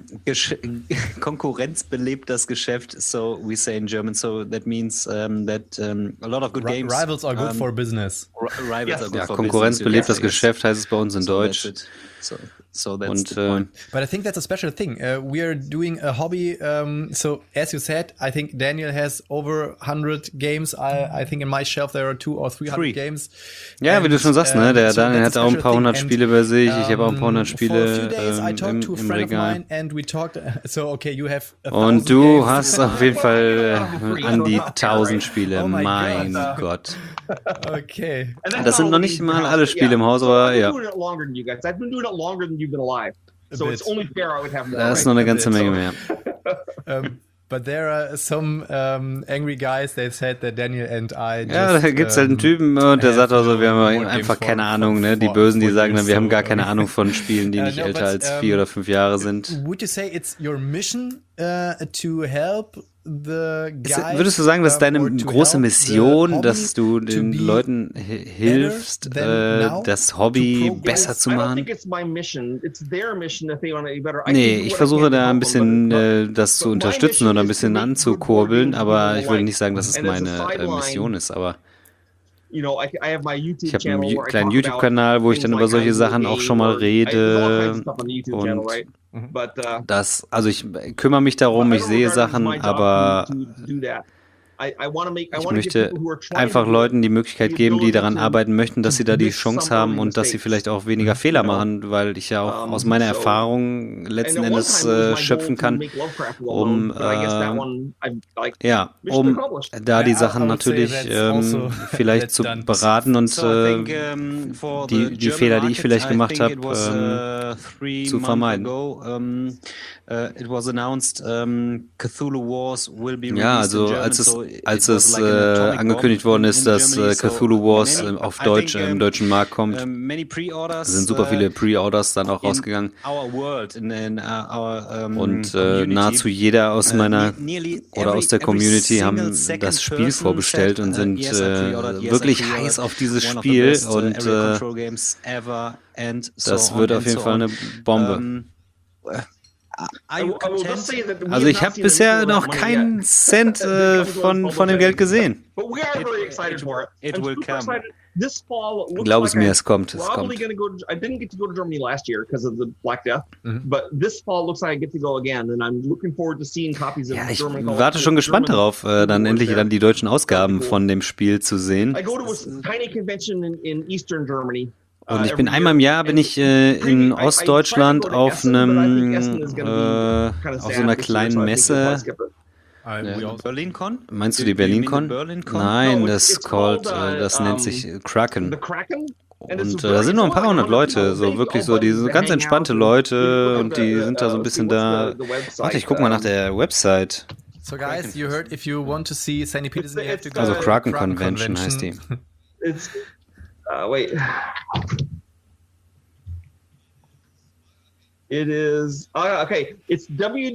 Konkurrenz belebt das Geschäft, so we say in German. So that means that a lot of good games. Rivals are good for business. Rivals are good Ja, for Konkurrenz business. belebt das Geschäft, heißt es bei uns in So Deutsch. that's it. So that's Und the point. But I think that's a special thing. We are doing a hobby. So as you said, I think Daniel has over 100 games. I think in my shelf there are 200 or 300 games. Ja, wie du schon sagst, ne? Der so Daniel that's hat a auch ein special paar hundert thing. Spiele bei sich. Ich habe auch ein paar hundert For a few Spiele days I talked to a im friend of Regal. mine and we talked. So okay, you have 1000 Und du games. hast auf jeden Fall an die 1000 Oh Spiele. my Mein God. Gott. Okay. And that's Das sind not noch only nicht in mal house, alle but Spiele im Haus, So aber I've been ja. doing it longer than you guys. I've been doing it longer than you've been alive. So it's bit. only fair I would have more. Da ist right? noch eine ganze Menge mehr. But there are some angry guys. They said that Daniel and I. Ja, just, da gibt's halt einen Typen und der sagt also, wir haben Board einfach games keine for- Ahnung, ne? Die for- Bösen, die for sagen dann, wir years, haben gar so, keine Ahnung von Spielen, die nicht no, älter but, als 4 oder 5 Jahre sind. Would you say it's your mission to help the guys? Würdest du sagen, das ist deine or to große help Mission, the dass du hobby den to be Leuten hilfst, than now, das Hobby to progress? besser zu I don't machen? think it's my mission. It's their mission if they want to be better. I can Nee, do ich what I versuche can to da ein help bisschen them, but das zu my unterstützen mission oder ein is to bisschen make good anzukurbeln, board aber games ich würde like. nicht sagen, dass es And as a meine sideline, Mission ist, aber you know, I have my YouTube ich habe channel einen where I kleinen talk about YouTube-Kanal, wo ich dann things über like solche how to Sachen auch schon mal game or I- there's all kinds rede of stuff on the YouTube channel, und right? But also ich kümmere mich darum, I ich don't sehe regard it as Sachen, my job aber to do that. I wanna make- I ich wanna give möchte people who are trying einfach to do it Leuten die Möglichkeit the geben, die ability daran to- arbeiten möchten, dass to sie da die miss some Chance haben early und dass sie mistakes. vielleicht auch weniger Fehler You know? machen, weil ich ja auch aus meiner so- Erfahrung letzten And at one Endes time it was my goal schöpfen to kann, make Lovecraft well um, known, but I guess that one, I- like, ja, mission um accomplished. da die Yeah, I Sachen would say natürlich that's also- vielleicht that's zu done. beraten und So I think, for the die German Fehler, die ich market, vielleicht I gemacht think habe, it was, 3 zu months vermeiden. ago, it was announced Cthulhu Wars will be released Ja, in also German, als so es, it als was es like an atomic angekündigt bomb worden in ist, dass Germany. So Cthulhu Wars many- auf I Deutsch think, im deutschen Markt kommt, many pre-orders, sind super viele Pre-Orders dann auch in rausgegangen. our world, in our Und community. nahezu jeder aus meiner Nearly oder aus der every Community single haben second das Spiel person vorbestellt said, und sind yes, I pre-ordered, yes, I wirklich pre-ordered. heiß auf dieses One of the Spiel best, und area control games ever and so das on wird and auf jeden so Fall on. eine Bombe. I Are you will just content? say that we Also have ich not habe seen bisher anything noch about money keinen yet. Cent von dem Geld gesehen. But we are very excited for it. It I'm will super come. excited. This fall looks Glaub es like mir, I'm es kommt, es probably kommt. gonna go. I didn't get to go to Germany last year because of the Black Death, Mhm. but this fall looks like I get to go again, and I'm looking forward to seeing copies of Ja, ich German. warte schon gespannt darauf, dann endlich dann die deutschen Ausgaben von dem Spiel zu sehen. I go to a tiny convention in Eastern Germany. Und ich every bin einmal im Jahr bin ich in Ostdeutschland auf so einer kleinen Messe. BerlinCon? Meinst du Do die you mean the BerlinCon? BerlinCon? Nein, No, das it's called, das nennt sich Kraken. The Kraken. And it's Und very- da sind nur ein it's paar all hundert like 100 Leute, people. so They wirklich all so, die buddies sind that ganz hang entspannte out. Leute Look und at die the, sind da so ein bisschen what's da. the website, Warte, ich guck mal nach der Website. So guys, you heard if you want to see Sandy Peterson, you have to go Also to Kraken Convention heißt die. It's wait. It is okay. It's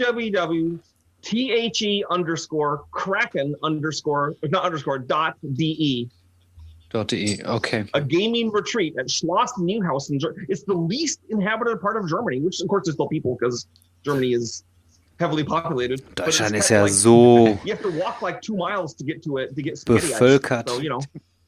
www.the_kraken_de. Okay. A gaming retreat at Schloss Neuhaus in Germany. It's the least inhabited part of Germany, which of course is still people because Germany is heavily populated. But it's Deutschland ist kind ja of like- so You have to walk like 2 miles to get to it to get spaghetti ice. bevölkert. So you know.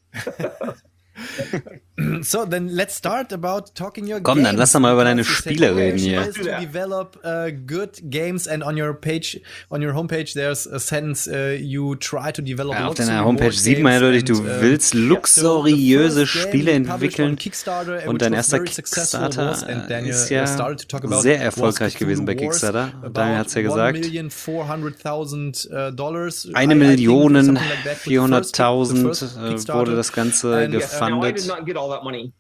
So then let's start about talking your Komm, games. dann lass doch mal über deine Because you said Spiele your reden action hier. is to develop good games, and on your page, on your homepage, there's a sentence you try to develop. Ja, auf luxury deiner Homepage board sieht man ja games deutlich, du and, willst so luxuriöse the first Spiele game published on entwickeln. Kickstarter, Und which dein was erster very successful Kickstarter was, and Daniel ist ja started to talk about sehr was erfolgreich Cthulhu gewesen bei Wars, Kickstarter. about Daniel hat's ja gesagt. $1,400,000. Eine I think Million something like that with the first 400.000 Kickstarter. wurde das Ganze And, Now, I gefundet. did not get all that money.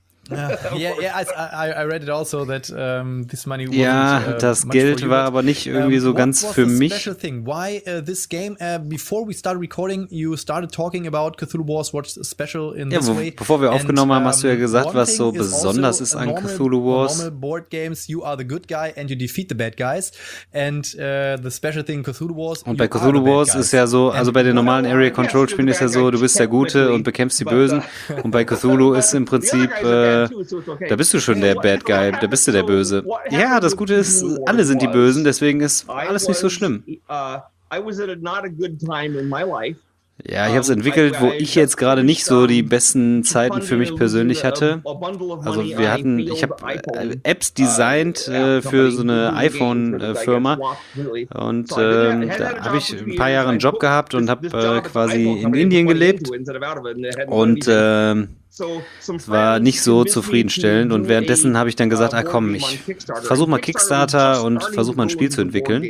I read it also that this money wasn't, Ja, das much Geld for you, war but, aber nicht irgendwie so what ganz was für the mich. Special thing? Why this game? Before we started recording, you started talking about Cthulhu Wars. What's special in Ja, this way? bevor wir aufgenommen haben, hast du ja gesagt, one was thing so is besonders also ist an normal- Cthulhu Wars. Normal board games, you are the good guy and you defeat the bad guys. And the special thing in Cthulhu Wars. Und bei you are Cthulhu the bad Wars guys. ist ja so, also bei den normalen Area Yes, Control Spielen ist ja so, du bist der Gute und bekämpfst die Bösen. Und bei Cthulhu ist im Prinzip da bist du schon der Bad Guy, da bist du der Böse. Ja, das Gute ist, alle sind die Bösen, deswegen ist alles nicht so schlimm. Ja, ich habe es entwickelt, wo ich jetzt gerade nicht so die besten Zeiten für mich persönlich hatte. Also ich habe Apps designt für so eine iPhone-Firma und da habe ich ein paar Jahre einen Job gehabt und habe quasi in Indien gelebt und es war nicht so zufriedenstellend und währenddessen habe ich dann gesagt, komm, ich versuche mal Kickstarter und versuche mal ein Spiel zu entwickeln.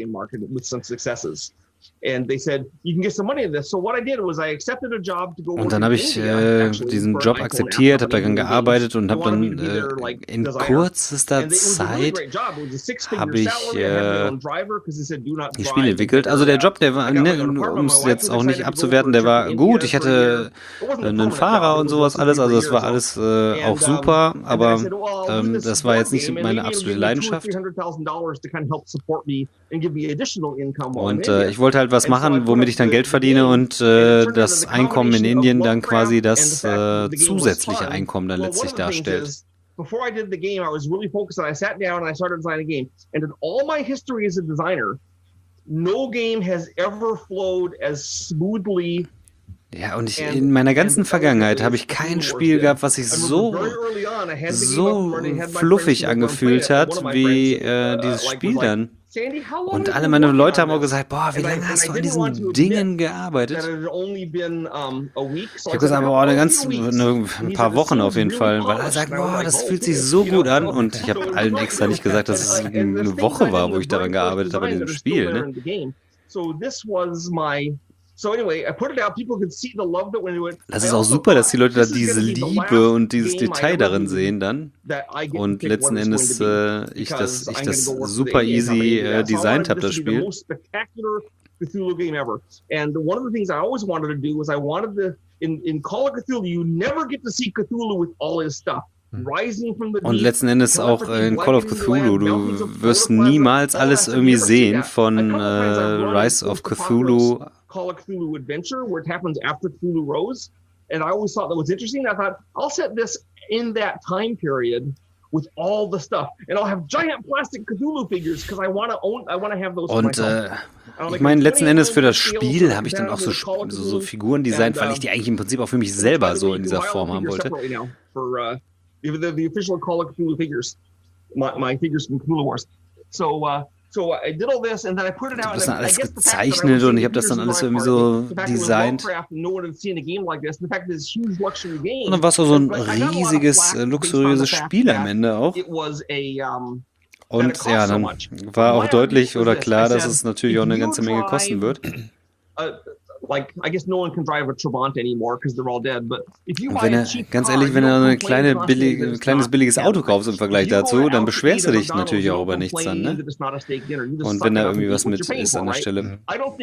Und dann habe ich diesen Job akzeptiert, habe daran gearbeitet und habe dann in kürzester Zeit habe ich ein Spiel entwickelt. Also der Job, der war, um es jetzt auch nicht abzuwerten, der war gut. Ich hatte einen Fahrer und sowas alles, also das war alles auch super, aber das war jetzt nicht meine absolute Leidenschaft. Und ich wollte halt was machen, womit ich dann Geld verdiene und das Einkommen in Indien dann quasi das zusätzliche Einkommen dann letztlich darstellt. Before I did the game, I was really focused on. I sat down and I started designing a game. And in all my history as a designer, no game has ever flowed as smoothly. Ja, und in meiner ganzen Vergangenheit habe ich kein Spiel gehabt, was sich so fluffig angefühlt hat, wie dieses Spiel dann. Und alle meine Leute haben auch gesagt, boah, wie lange hast du an diesen Dingen gearbeitet? Ich habe gesagt, boah, ein paar Wochen auf jeden Fall, weil alle sagen, boah, das fühlt sich so gut an. Und ich habe allen extra nicht gesagt, dass es eine Woche war, wo ich daran gearbeitet habe, an diesem Spiel. Ne? Das ist auch super, dass die Leute da diese Liebe und dieses Detail darin sehen dann. Und letzten Endes ich das super easy designt habe, das Spiel. Cthulhu game ever. And one of the things I always wanted to do was in Call of Cthulhu, you never get to see Cthulhu with all his stuff. Und letzten Endes auch in Call of Cthulhu, du wirst niemals alles irgendwie sehen von Rise of Cthulhu. Call of Cthulhu Adventure, where it happens after Cthulhu Rose. And I always thought that was interesting. I thought, I'll set this in that time period with all the stuff. And I'll have giant plastic Cthulhu figures because I want to have those for myself. Ich meine, letzten Endes für das Spiel habe ich dann auch so Figuren designt, weil ich die eigentlich im Prinzip auch für mich selber so in dieser Form haben wollte. The official Call of Cthulhu figures, my figures from Cthulhu Wars. So I did all this and then I put it out. Ich habe das dann alles gezeichnet und ich habe das dann alles irgendwie so designt. Und dann war es so ein riesiges, luxuriöses Spiel am Ende auch. Und ja, dann war auch deutlich oder klar, dass es natürlich auch eine ganze Menge kosten wird. Ganz ehrlich, wenn du ein kleines billiges Auto kaufst im Vergleich dazu, dann beschwerst du dich natürlich auch über nichts dann, ne? Und wenn da irgendwie was mit ist an der Stelle.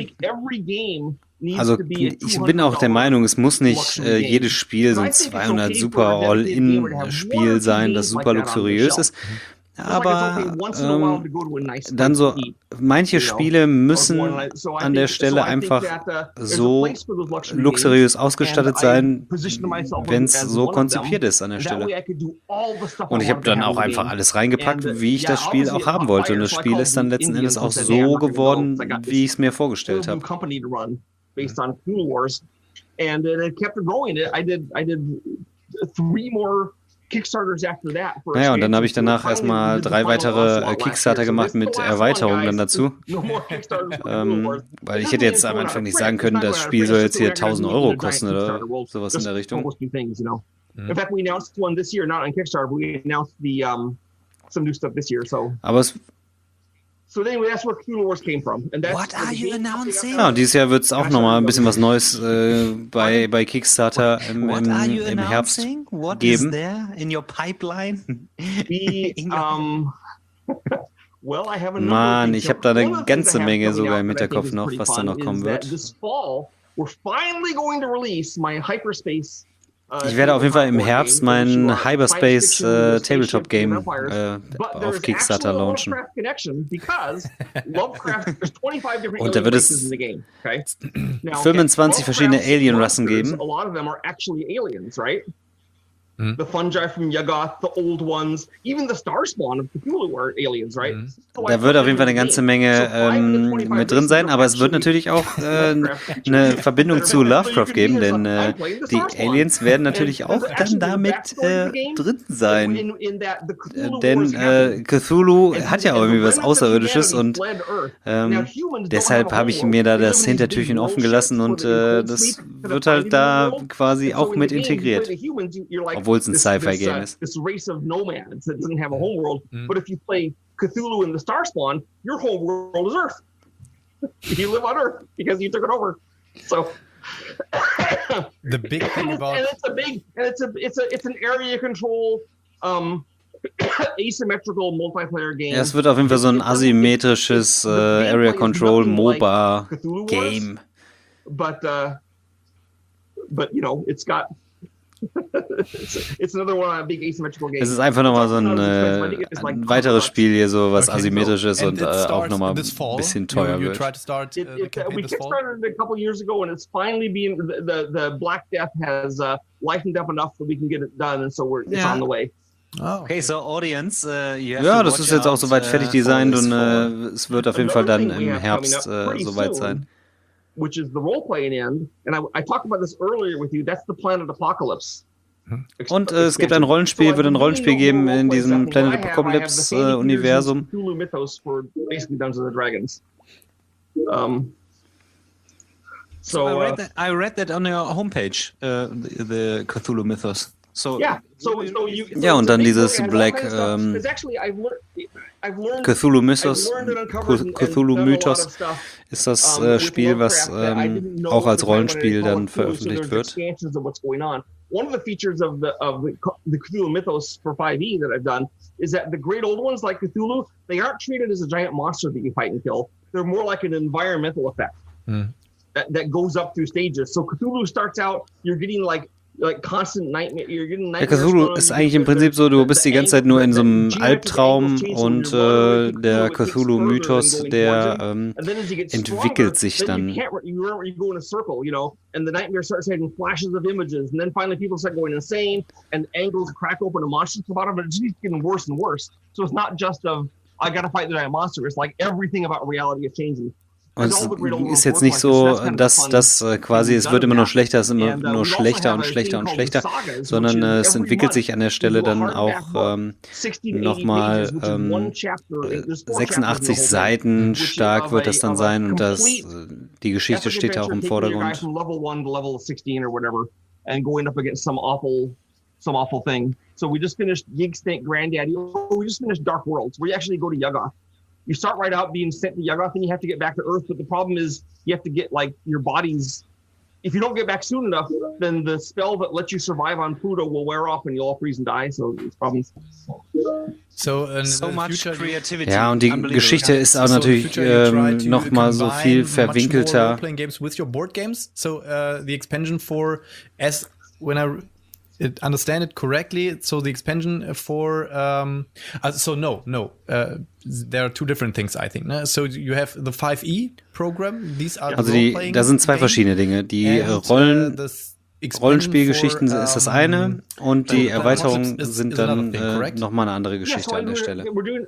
Also ich bin auch der Meinung, es muss nicht jedes Spiel so ein 200 super All-In-Spiel sein, das super luxuriös ist. Aber dann so, manche Spiele müssen an der Stelle einfach so luxuriös ausgestattet sein, wenn es so konzipiert ist an der Stelle. Und ich habe dann auch einfach alles reingepackt, wie ich das Spiel auch haben wollte. Und das Spiel ist dann letzten Endes auch so geworden, wie ich es mir vorgestellt habe. Naja, und dann habe ich danach erstmal 3 weitere Kickstarter gemacht mit Erweiterungen dann dazu. Weil ich hätte jetzt am Anfang nicht sagen können, das Spiel soll jetzt hier 1.000 Euro kosten oder sowas in der Richtung. Aber es So anyway, that's where Cthulhu Wars came from. And that's What are you announcing? Ja, dieses Jahr wird es auch nochmal ein bisschen was Neues bei Kickstarter im Herbst What geben. Is there in your pipeline? Mann, ich habe da eine ganze Menge sogar im Hinterkopf noch, was da noch kommen wird. Ich werde auf jeden Fall im Herbst mein Hyperspace Tabletop Game auf Kickstarter launchen. Und da wird es 25 verschiedene Alien-Rassen geben. The fungi from Yuggoth, the old ones, even the Starspawn of Cthulhu are aliens, right? So Da wird auf jeden Fall eine ganze Menge mit drin sein, aber es wird natürlich auch eine Verbindung zu Lovecraft geben, denn die Aliens werden natürlich auch dann damit drin sein. Denn Cthulhu hat ja auch irgendwie was Außerirdisches und deshalb habe ich mir da das Hintertürchen offen gelassen und das wird halt da quasi auch mit integriert. Obwohl es ein Sci-Fi-Game ist. This race of nomads that doesn't have a home world. But if you play Cthulhu and the Starspawn, your home world is Earth. You live on Earth because you took it over. So the big thing about it's an area control asymmetrical multiplayer game. Ja, es wird auf jeden Fall so ein asymmetrisches Area Control MOBA Game. But you know, it's got it's another one of big asymmetrical games. Es ist einfach nochmal so ein weiteres Spiel hier, so was asymmetrisches und auch nochmal ein bisschen teuer wird. We kickstarted it a couple years ago and it's finally being the Black Death has lightened up enough that we can get it done and so it's on the way. Oh, okay, so Audience, ja, das ist jetzt auch soweit fertig designt und es wird auf jeden Fall dann im Herbst soweit sein. Which is the role-playing end, and I talked about this earlier with you. That's the Planet Apocalypse. Und es gibt ein Rollenspiel, wird ein Rollenspiel geben in diesem Planet Apocalypse Universum. Cthulhu Mythos for basically Dungeons and Dragons. So I read that on your homepage, the Cthulhu Mythos. So yeah, ja, und dann dieses Black Cthulhu Mythos, Cthulhu Mythos ist das Spiel, was auch als Rollenspiel dann veröffentlicht wird. One of the features of the Cthulhu Mythos for 5e that I've done is that the great old ones like Cthulhu, they aren't treated as a giant monster that you fight and kill. They're more like an environmental effect that goes up through stages. So Cthulhu starts out, you're getting like constant nightmare. Der Cthulhu ist eigentlich im Prinzip so, du bist die ganze Zeit nur in so einem Albtraum und der Cthulhu-Mythos, der entwickelt sich dann. And the nightmare starts having flashes of images, and then finally people start going insane, and angles crack open, and monsters come out of it. It's just getting worse and worse. So it's not just I gotta fight the giant monster. It's like everything about reality is changing. Und es ist jetzt nicht so, dass das quasi, es wird immer nur schlechter, es ist immer nur schlechter und schlechter und schlechter, sondern es entwickelt sich an der Stelle dann auch nochmal 86 Seiten stark wird das dann sein und die Geschichte steht ja auch im Vordergrund. So we just finished Gig Snake Granddaddy. We just finished Dark Worlds, where you actually go to Yuggoth. You start right out being sent to Yuggoth, and you have to get back to Earth. But the problem is, you have to get like your body's. If you don't get back soon enough, then the spell that lets you survive on Pluto will wear off, and you'll all freeze and die. So it's problems. So much creativity. Ja, und die Geschichte ist auch natürlich noch mal so viel verwinkelter. Playing games with your board games. So the expansion for when I understand it correctly, so the expansion for there are two different things, I think. Ne? So you have the 5e program. These are da sind zwei verschiedene Dinge. Die Rollenspielgeschichten ist das eine und die Erweiterungen sind dann nochmal eine andere Geschichte an der Stelle.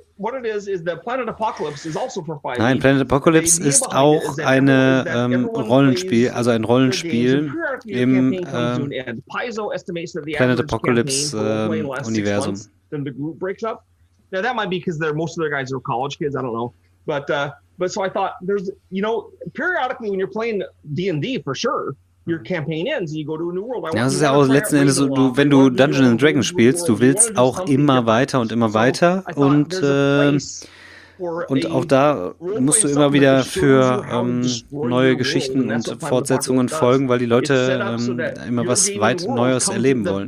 Nein, Planet Apocalypse ist auch eine Rollenspiel, also ein Rollenspiel im Planet Apocalypse Universum. Now that might be because most of their guys are college kids. I don't know, but so I thought there's periodically when you're playing D&D for sure. Your campaign ends and you go to a new world. Ja, das ist ja auch letzten Endes so, wenn du Dungeons & Dragons spielst, du willst auch immer weiter und auch da musst du immer wieder für neue Geschichten und Fortsetzungen folgen, weil die Leute immer was weit Neues erleben wollen.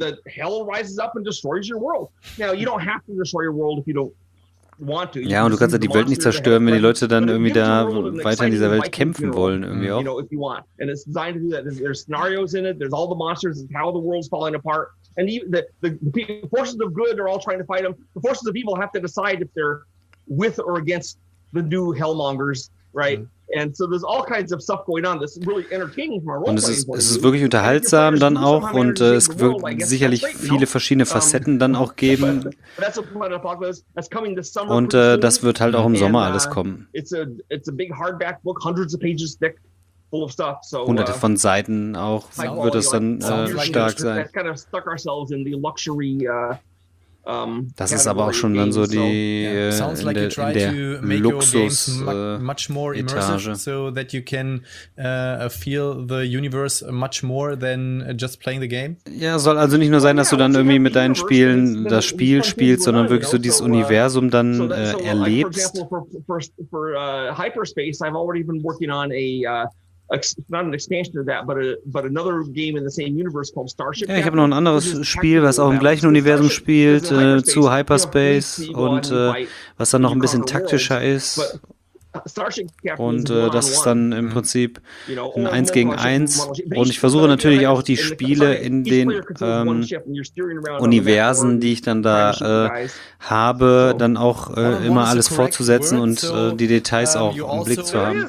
Ja, und du kannst ja die Welt nicht zerstören, wenn die Leute dann irgendwie da weiter in dieser Welt kämpfen wollen, irgendwie auch. And it's designed to do that. There's scenarios in it. There's all the monsters and how the world's falling apart. And the forces of good are all trying to fight them. The forces of evil have to decide if they're with or against the new Hellmongers. right? And so there's all kinds of stuff going on that's really entertaining from a role Und playing es point of ist view. wirklich unterhaltsam dann auch und es But wird sicherlich viele verschiedene Facetten dann auch geben that's what Planet Apocalypse that's coming this summer. und pretty soon. das wird halt auch im And, Sommer alles kommen. It's a big hardback book, hundreds of pages thick, full of stuff. So Hunderte von Seiten auch wird es dann stark sein. That's kind of stuck ourselves in the luxury. Das ist aber auch schon dann so die Sounds in like you try der to make your games Luxus much more immersive, Etage. so that you can feel the universe much more than just playing the game. Ja, soll also nicht nur sein, dass du dann irgendwie mit deinen Spielen das Spiel spielst, sondern wirklich so dieses Universum dann erlebst. For Hyperspace, I've already been working on not an expansion of that, but another game in the same universe called Starship. Ja, ich habe noch ein anderes Spiel, was auch im gleichen Universum spielt, zu Hyperspace und was dann noch ein bisschen taktischer ist. Und das ist dann im Prinzip ein 1 gegen 1. Und ich versuche natürlich auch die Spiele in den Universen, die ich dann da habe, dann auch immer alles fortzusetzen und die Details auch im Blick zu haben.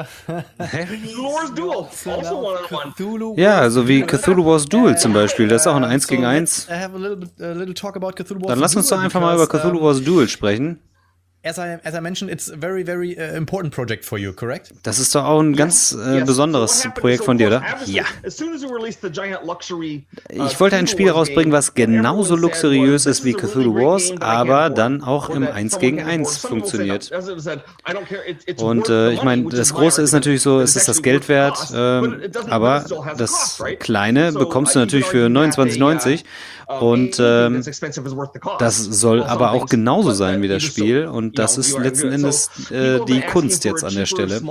Ja, so wie Cthulhu Wars Duel zum Beispiel. Das ist auch ein 1 gegen 1. Dann lass uns doch einfach mal über Cthulhu Wars Duel sprechen. As I mentioned, it's a very, very important project for you, correct? Das ist doch auch ein ganz besonderes Projekt von dir, oder? Ja. Ich wollte ein Spiel rausbringen, was genauso luxuriös ist wie Cthulhu Wars, aber dann auch im 1 gegen 1 funktioniert. Und ich meine, das Große ist natürlich so, es ist das Geld wert, aber das Kleine bekommst du natürlich für 29,90 und das soll aber auch genauso sein wie das Spiel und das ist letzten Endes die Kunst jetzt an der Stelle.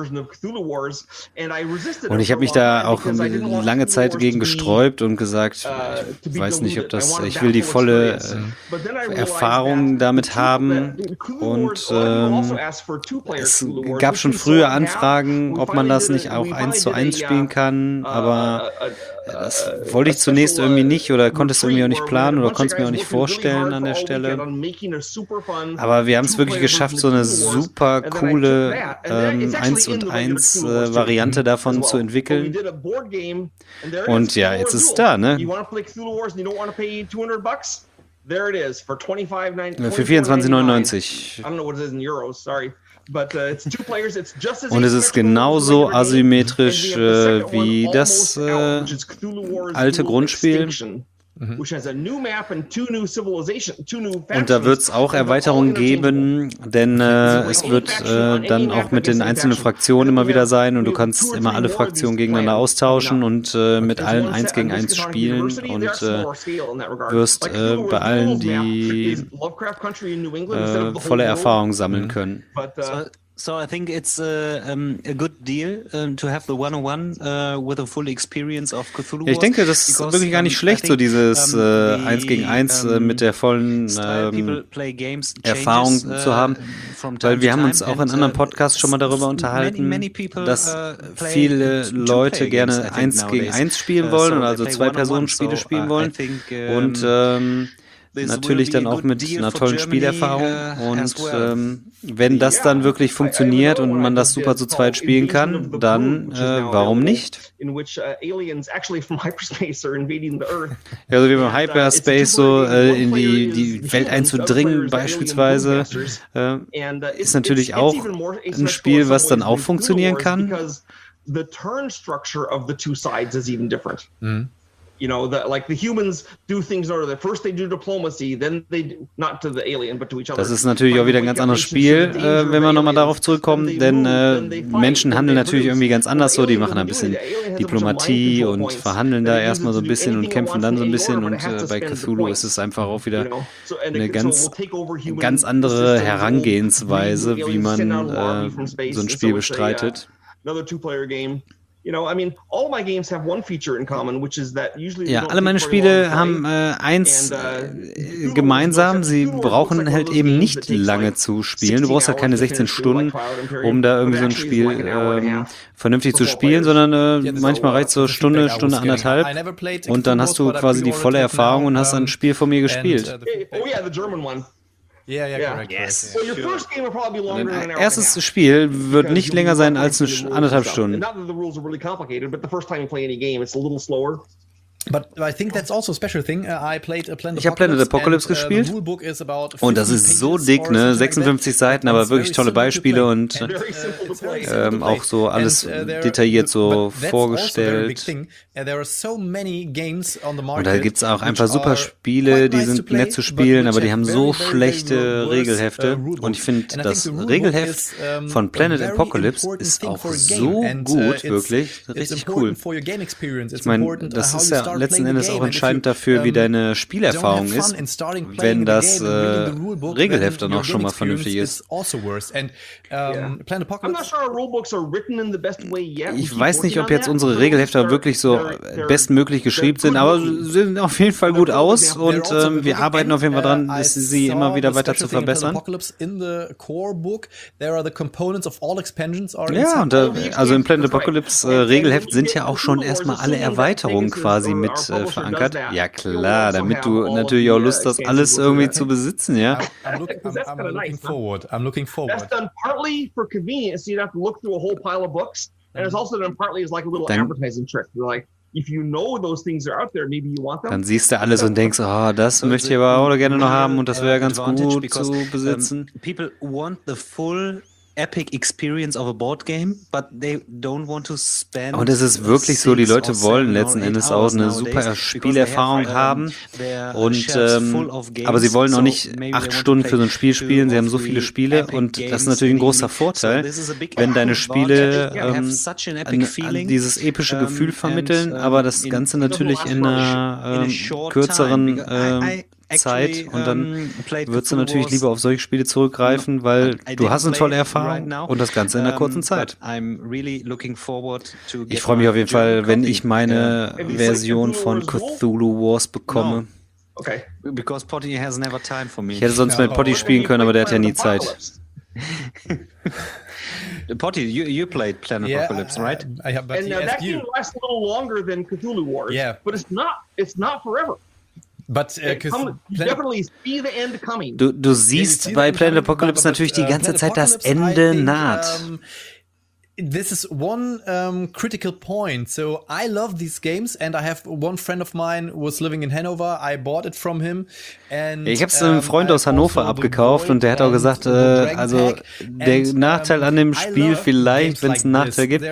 Und ich habe mich da auch lange Zeit gegen gesträubt und gesagt, ich weiß nicht, ob das, ich will die volle Erfahrung damit haben und es gab schon frühe Anfragen, ob man das nicht auch 1:1 spielen kann, aber das wollte ich zunächst irgendwie nicht oder konnte es irgendwie auch nicht planen oder konnte es mir auch nicht vorstellen an der Stelle. Aber wir haben es wirklich geschafft, so eine super coole 1:1 Variante davon zu entwickeln. Und ja, jetzt ist es da, ne? Für 24,99. Und es ist genauso asymmetrisch wie das alte Grundspiel. Und da wird es auch Erweiterungen geben, denn es wird dann auch mit den einzelnen Fraktionen immer wieder sein und du kannst immer alle Fraktionen gegeneinander austauschen und mit allen 1 gegen 1 spielen und wirst bei allen die volle Erfahrung sammeln können. So I think it's a good deal to have the 101 with a full experience of Cthulhu Wars. Ja, ich denke, das ist wirklich gar nicht schlecht, so dieses 1 gegen 1 mit der vollen Erfahrung zu haben, weil wir haben uns auch in anderen Podcasts schon mal darüber unterhalten, dass viele Leute gerne 1 gegen 1 spielen wollen, also 2-Personen-Spiele spielen wollen und natürlich dann auch mit einer tollen Spielerfahrung und wenn das dann wirklich funktioniert und man das super zu zweit spielen kann, dann warum nicht? Ja, also wie beim Hyperspace so in die Welt einzudringen beispielsweise ist natürlich auch ein Spiel, was dann auch funktionieren kann. You know, like the humans do things in order. First they do diplomacy, then they not to the alien, but to each other. Das ist natürlich auch wieder ein ganz anderes Spiel, wenn wir nochmal darauf zurückkommen, denn Menschen handeln natürlich irgendwie ganz anders so. Die machen ein bisschen Diplomatie und verhandeln da erstmal so ein bisschen und kämpfen dann so ein bisschen und bei Cthulhu ist es einfach auch wieder eine ganz andere Herangehensweise, wie man so ein Spiel bestreitet. Ja, alle meine Spiele haben eins gemeinsam, sie brauchen halt eben nicht lange zu spielen. Du brauchst halt keine 16 Stunden, um da irgendwie so ein Spiel vernünftig zu spielen, sondern manchmal reicht so Stunde, Stunde anderthalb und dann hast du quasi die volle Erfahrung und hast ein Spiel von mir gespielt. correct. Yes. Well, your first game will probably be longer than an hour and a Erstes half. Spiel wird Because nicht you'll be länger sein working als through the rules 1,5 and stuff. Stunden. And not that the rules are really complicated, but the first time you play any game, it's a little slower. But I think that's also a special thing. I played Planet Ich habe Planet Apocalypse and, gespielt. the rulebook is about Und das 50 ist so pages dick, or ne? something like 56 that. Seiten, But aber it's wirklich very tolle simple to Beispiele play. und And, Very simple to it's very play. simple to play. auch so alles And, detailliert so but that's also a very big vorgestellt. thing. There are so many games on the market. Und da gibt's auch which einfach super are Spiele, quite die nice to sind play, nett zu but spielen, which aber die have haben very, so very, very schlechte worse, Regelhefte. rulebooks. Und ich finde, And I das think the rulebook Regelheft is, von a Planet very Apocalypse important ist thing auch for a game. so And, gut, it's- wirklich. it's Richtig important cool. for your game experience. Ich It's meine, important, das how ist you ja start letzten playing the Endes game. auch And if entscheidend you, dafür, wie deine don't Spielerfahrung have fun ist. in starting playing Wenn the das game and reading the rulebook, Regelheft then dann your auch schon game mal vernünftig experience ist. also worse. And Yeah. Planet I'm Apocalypse. not sure our rulebooks are written in the best way yet. We Ich keep weiß nicht, working ob on jetzt that. unsere The Regelhefte rules wirklich so they're bestmöglich geschrieben sind, good aber looking. sie sehen auf jeden Fall gut aus und also wir arbeiten auf jeden Fall dran, sie immer wieder weiter zu verbessern. Apocalypse in the core book, there are the components of all expansions are Ja, und inside. also im Planet Apocalypse Regelheft sind ja auch schon erstmal alle Erweiterungen quasi mit verankert. Ja klar, damit du natürlich auch Lust hast, alles irgendwie zu besitzen, ja. I'm looking forward. I'm looking That's forward. done partly for convenience, so you don't have to look through a whole pile of books, and it's also done partly as like a little Dann- advertising trick. You're like, if you know those things are out there, maybe you want them. Dann siehst du alles und denkst, oh, das möchte ich aber auch gerne noch haben und das wäre ganz Advantage gut because, zu besitzen. People want the full epic experience of a board game, but they don't want to spend. Und es ist wirklich so, die 6 or Leute wollen 7 or letzten 8 Endes hours auch eine nowadays, super because Spielerfahrung they have, haben. their Und shelves full of games. aber sie wollen auch So nicht maybe 8 they want Stunden to für so ein Spiel play spielen. Sie 2 haben so or viele 3 Spiele epic und das ist games natürlich ein in the großer evening. Vorteil, So this is a big wenn deine Spiele advantage. Yeah, have such an epic an feeling. dieses epische Gefühl vermitteln, and, aber das in- Ganze in natürlich in einer short kürzeren time, because I Zeit actually, und dann played würdest du Cthulhu natürlich Wars. lieber auf solche Spiele zurückgreifen, weil I du didn't hast eine play tolle it Erfahrung right now, und das Ganze in einer kurzen Zeit. but I'm really looking forward to Ich get freue mich my auf jeden German Fall, wenn copy. ich meine Have you Version played von Cthulhu Wars? Cthulhu Wars bekomme. No. Okay. Because Potty has never time for me. Ich hätte sonst mit Potty spielen können, aber der hat ja nie Zeit. Potty, you played Planet Apocalypse, right? I have, but And he that asked game you. lasts a little longer than Cthulhu Wars. Yeah. But it's not forever. But You definitely see the end coming. Du siehst bei Planet Apocalypse natürlich die ganze Zeit das Ende naht. This is one critical point. So I love these games, and I have one friend of mine was living in Hanover. I bought it from him. And Ich habe es einem Freund aus Hannover abgekauft und der hat auch gesagt, also der Nachteil an dem Spiel vielleicht, wenn es einen Nachteil gibt,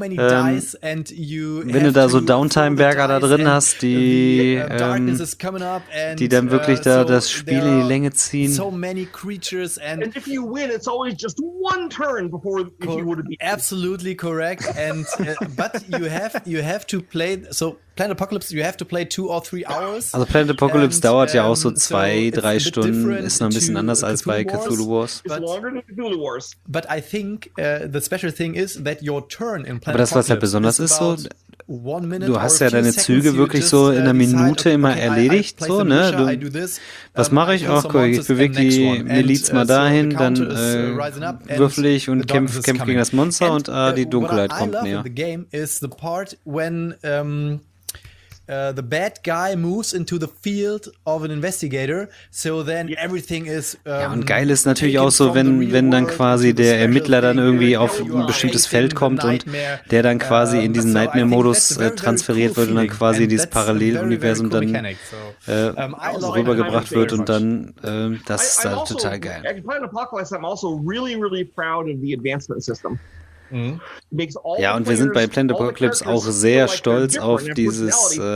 wenn du da so Downtime-Berger da drin hast, die dann wirklich da das Spiel in die Länge ziehen. So many creatures and if you win, it's always just one turn before if you would have beat. Absolutely correct. And but you have to play. So Planet Apocalypse, you have to play 2 or 3 hours. Also Planet Apocalypse dauert ja auch so so 2-3 it's a bit Stunden, different ist noch ein bisschen to anders als bei Cthulhu Wars. It's longer than Cthulhu Wars. But I think the special thing is that your turn in Planet Aber das, was halt Apocalypse besonders ist, so, about 1 minute du hast or ja a few deine seconds, Züge you wirklich just, so in einer decide, Minute immer I erledigt, place so, the ne? militia, I Du, do this, was mache ich? I kill Ach, some guck, ich monsters bewege and next die one. Miliz And, mal so the dahin, counter dann is, rising up and würfel ich und the darkness is kämpfe gegen coming. das Monster und die what Dunkelheit I kommt love näher. in the game is the part when the bad guy moves into the field of an investigator, so then everything is Ja, und geil ist natürlich auch so, wenn dann quasi der Ermittler dann irgendwie auf ein bestimmtes Feld kommt und der dann quasi in diesen Nightmare-Modus transferiert wird und dann quasi in dieses Paralleluniversum dann rübergebracht wird und dann das ist halt total geil. At Planet Apocalypse, I'm also really, really proud of the advancement system. Ja, und wir sind bei Planet Apocalypse auch sehr stolz auf dieses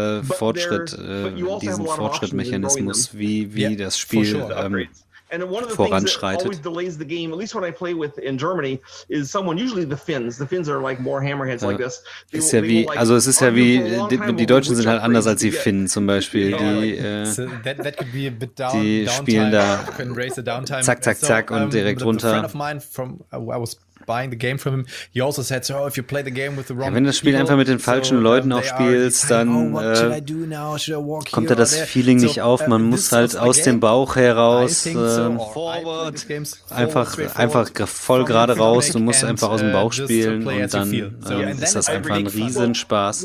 diesen Fortschrittmechanismus, wie das Spiel And one of the voranschreitet. things that always delays the game, at least when I play with in Germany, is someone, usually the Finns. The Finns are like more hammerheads like this. Ist ja wie, also es ist ja wie, die Deutschen sind halt anders als die Finnen zum Beispiel. Die spielen da zack, zack, zack und direkt runter. buying the game from him, he also said, so if you play the game with the wrong wenn du das Spiel people, einfach mit den falschen Leuten auch spielst, dann kommt da das Feeling nicht auf. Man muss halt aus dem Bauch heraus einfach voll gerade raus. Du musst einfach aus dem Bauch spielen und dann ist das einfach ein Riesenspaß.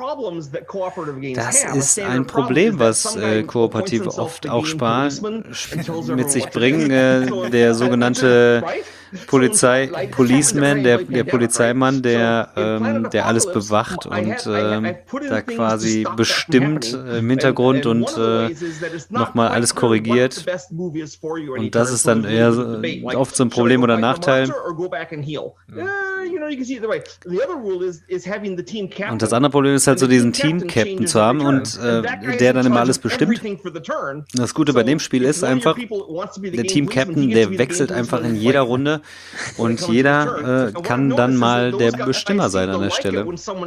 Das ist ein Problem, was Kooperative oft auch mit sich bringen. Der sogenannte Policeman, der Polizeimann, der alles bewacht und da quasi bestimmt im Hintergrund und nochmal alles korrigiert. Und das ist dann eher oft so ein Problem oder Nachteil. Und das andere Problem ist halt so, diesen Team-Captain zu haben und der dann immer alles bestimmt. Das Gute bei dem Spiel ist einfach, der Team-Captain, der wechselt einfach in jeder Runde und jeder kann dann mal der Bestimmer sein an der Stelle.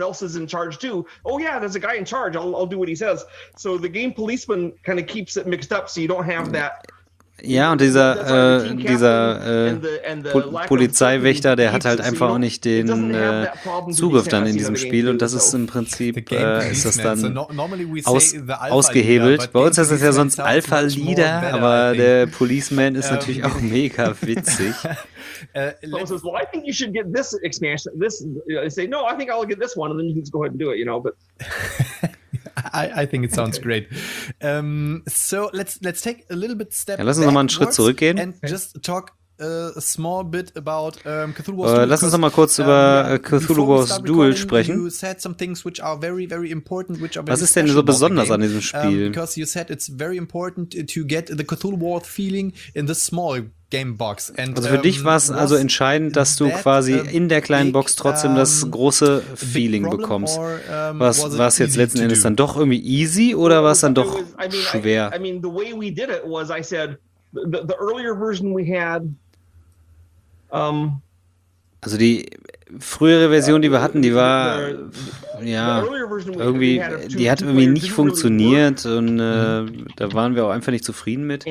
Ja, und dieser Polizeiwächter, der hat halt einfach auch nicht den Zugriff dann in diesem Spiel und das ist im Prinzip ist das dann ausgehebelt. Bei uns ist es ja sonst Alpha-Leader, aber der Policeman ist natürlich auch mega witzig. Someone says, well, I think you should get this expansion. I say, no, I think I'll get this one, and then you can just go ahead and do it, But I think it sounds great. So let's take a little bit step. Ja, lass uns noch mal einen Schritt zurückgehen. And just talk a small bit about Cthulhu Wars Duel. Lass uns noch mal kurz über Cthulhu Wars Duel sprechen. Was ist denn so besonders an diesem Spiel? Because you said it's very important to get the Cthulhu Wars feeling in the small game box. And, also für dich war es also entscheidend, dass du quasi in der kleinen Box trotzdem das große Feeling bekommst. War es jetzt letzten Endes dann doch irgendwie easy oder war es dann doch schwer? I mean, the way we did it was I said the earlier version we had. Also die frühere Version, die wir hatten, die war irgendwie, die hat irgendwie nicht funktioniert und da waren wir auch einfach nicht zufrieden mit.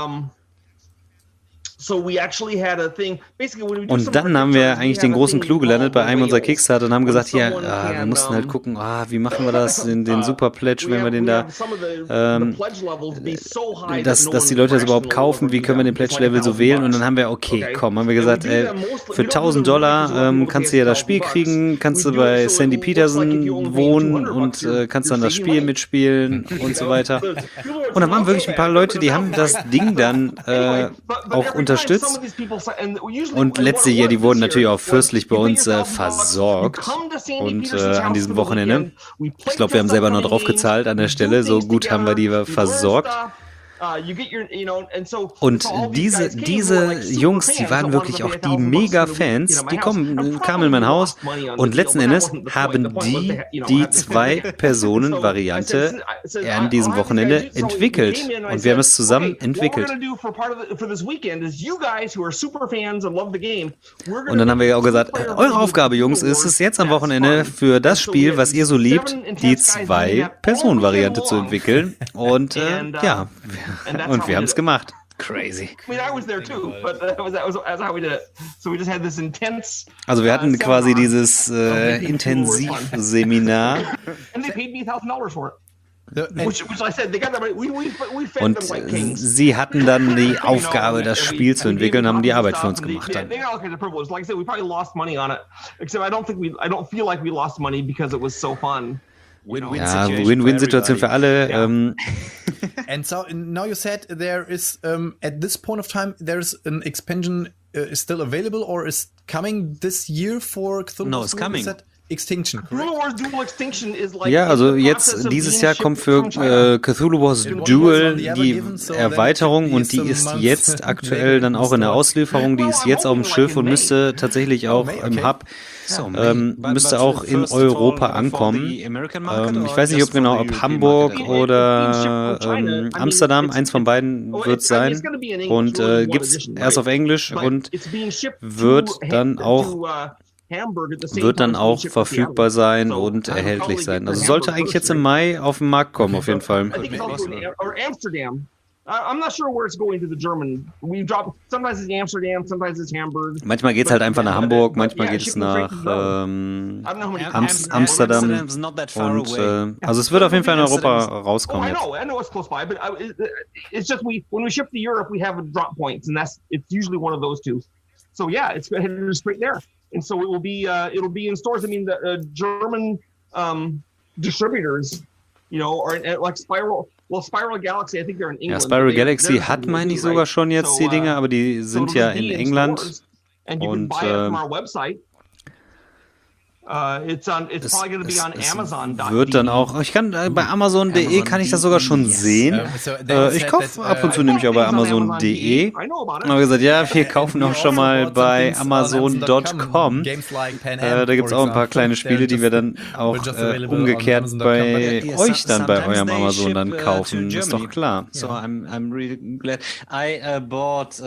Und dann haben wir eigentlich den großen Clou gelandet bei einem unserer Kickstarter und haben gesagt, wir mussten halt gucken, wie machen wir das, den Super Pledge, wenn wir den da, dass die Leute das überhaupt kaufen, wie können wir den Pledge-Level so wählen und dann haben wir, haben wir gesagt, für $1.000 kannst du ja das Spiel kriegen, kannst du bei Sandy Peterson wohnen und kannst dann das Spiel mitspielen und so weiter. Und dann waren wirklich ein paar Leute, die haben das Ding dann auch unterstützt. Und letzte Jahr, die wurden natürlich auch fürstlich bei uns versorgt. Und an diesem Wochenende, ich glaube, wir haben selber noch drauf gezahlt an der Stelle, so gut haben wir die versorgt. Und diese Jungs, die waren wirklich auch die Mega-Fans, die kamen in mein Haus und letzten Endes haben die 2-Personen-Variante an diesem Wochenende entwickelt. Und wir haben es zusammen entwickelt. Und dann haben wir ja auch gesagt, eure Aufgabe, Jungs, ist es jetzt am Wochenende für das Spiel, was ihr so liebt, die 2-Personen-Variante zu entwickeln. Und und wir haben es gemacht. Crazy. Also wir hatten quasi dieses Intensivseminar. Und sie hatten dann die Aufgabe, das Spiel zu entwickeln, haben die Arbeit für uns gemacht. Dann. Win-Win-Situation für alle. And so now you said there is at this point of time there's an expansion is still available or is coming this year for Cthulhu? No, it's coming. Extinction. Ja, also jetzt dieses Jahr kommt für Cthulhu Wars Duel die Erweiterung und die ist jetzt aktuell dann auch in der Auslieferung. Die ist jetzt auf dem Schiff und müsste tatsächlich auch im Hub müsste auch in Europa ankommen. Ich weiß nicht, ob Hamburg oder Amsterdam, eins von beiden wird sein. Und gibt es erst auf Englisch und wird dann auch verfügbar sein und erhältlich sein. Also sollte eigentlich jetzt im Mai auf den Markt kommen, auf jeden Fall. I'm not sure where it's going to the German. We drop sometimes it's Amsterdam, sometimes it's Hamburg. Manchmal geht's halt einfach nach Hamburg, manchmal geht es nach Amsterdam. Und also es wird auf jeden Fall in Europa rauskommen. I know it's close by, but it's just when we ship to Europe, we have drop points, and it's usually one of those two. So yeah, it's headed straight there, and so it'll be in stores. I mean, the German distributors, or like Spiral. Well, Spiral Galaxy, I think they're in England. Ja, Spiral Galaxy hat, meine ich, sogar schon jetzt die Dinge, aber die sind ja in England. Und it's probably going to be on Amazon.de. Wird dann auch, ich kann bei Amazon.de kann ich das sogar schon sehen. Ich kaufe ab und zu nämlich auch bei Amazon.de. Und habe gesagt, ja, wir kaufen auch schon mal bei Amazon.com. Da gibt es auch ein paar kleine Spiele, die wir dann auch umgekehrt bei euch dann bei eurem Amazon dann kaufen. Ist doch klar. So I'm really glad. I bought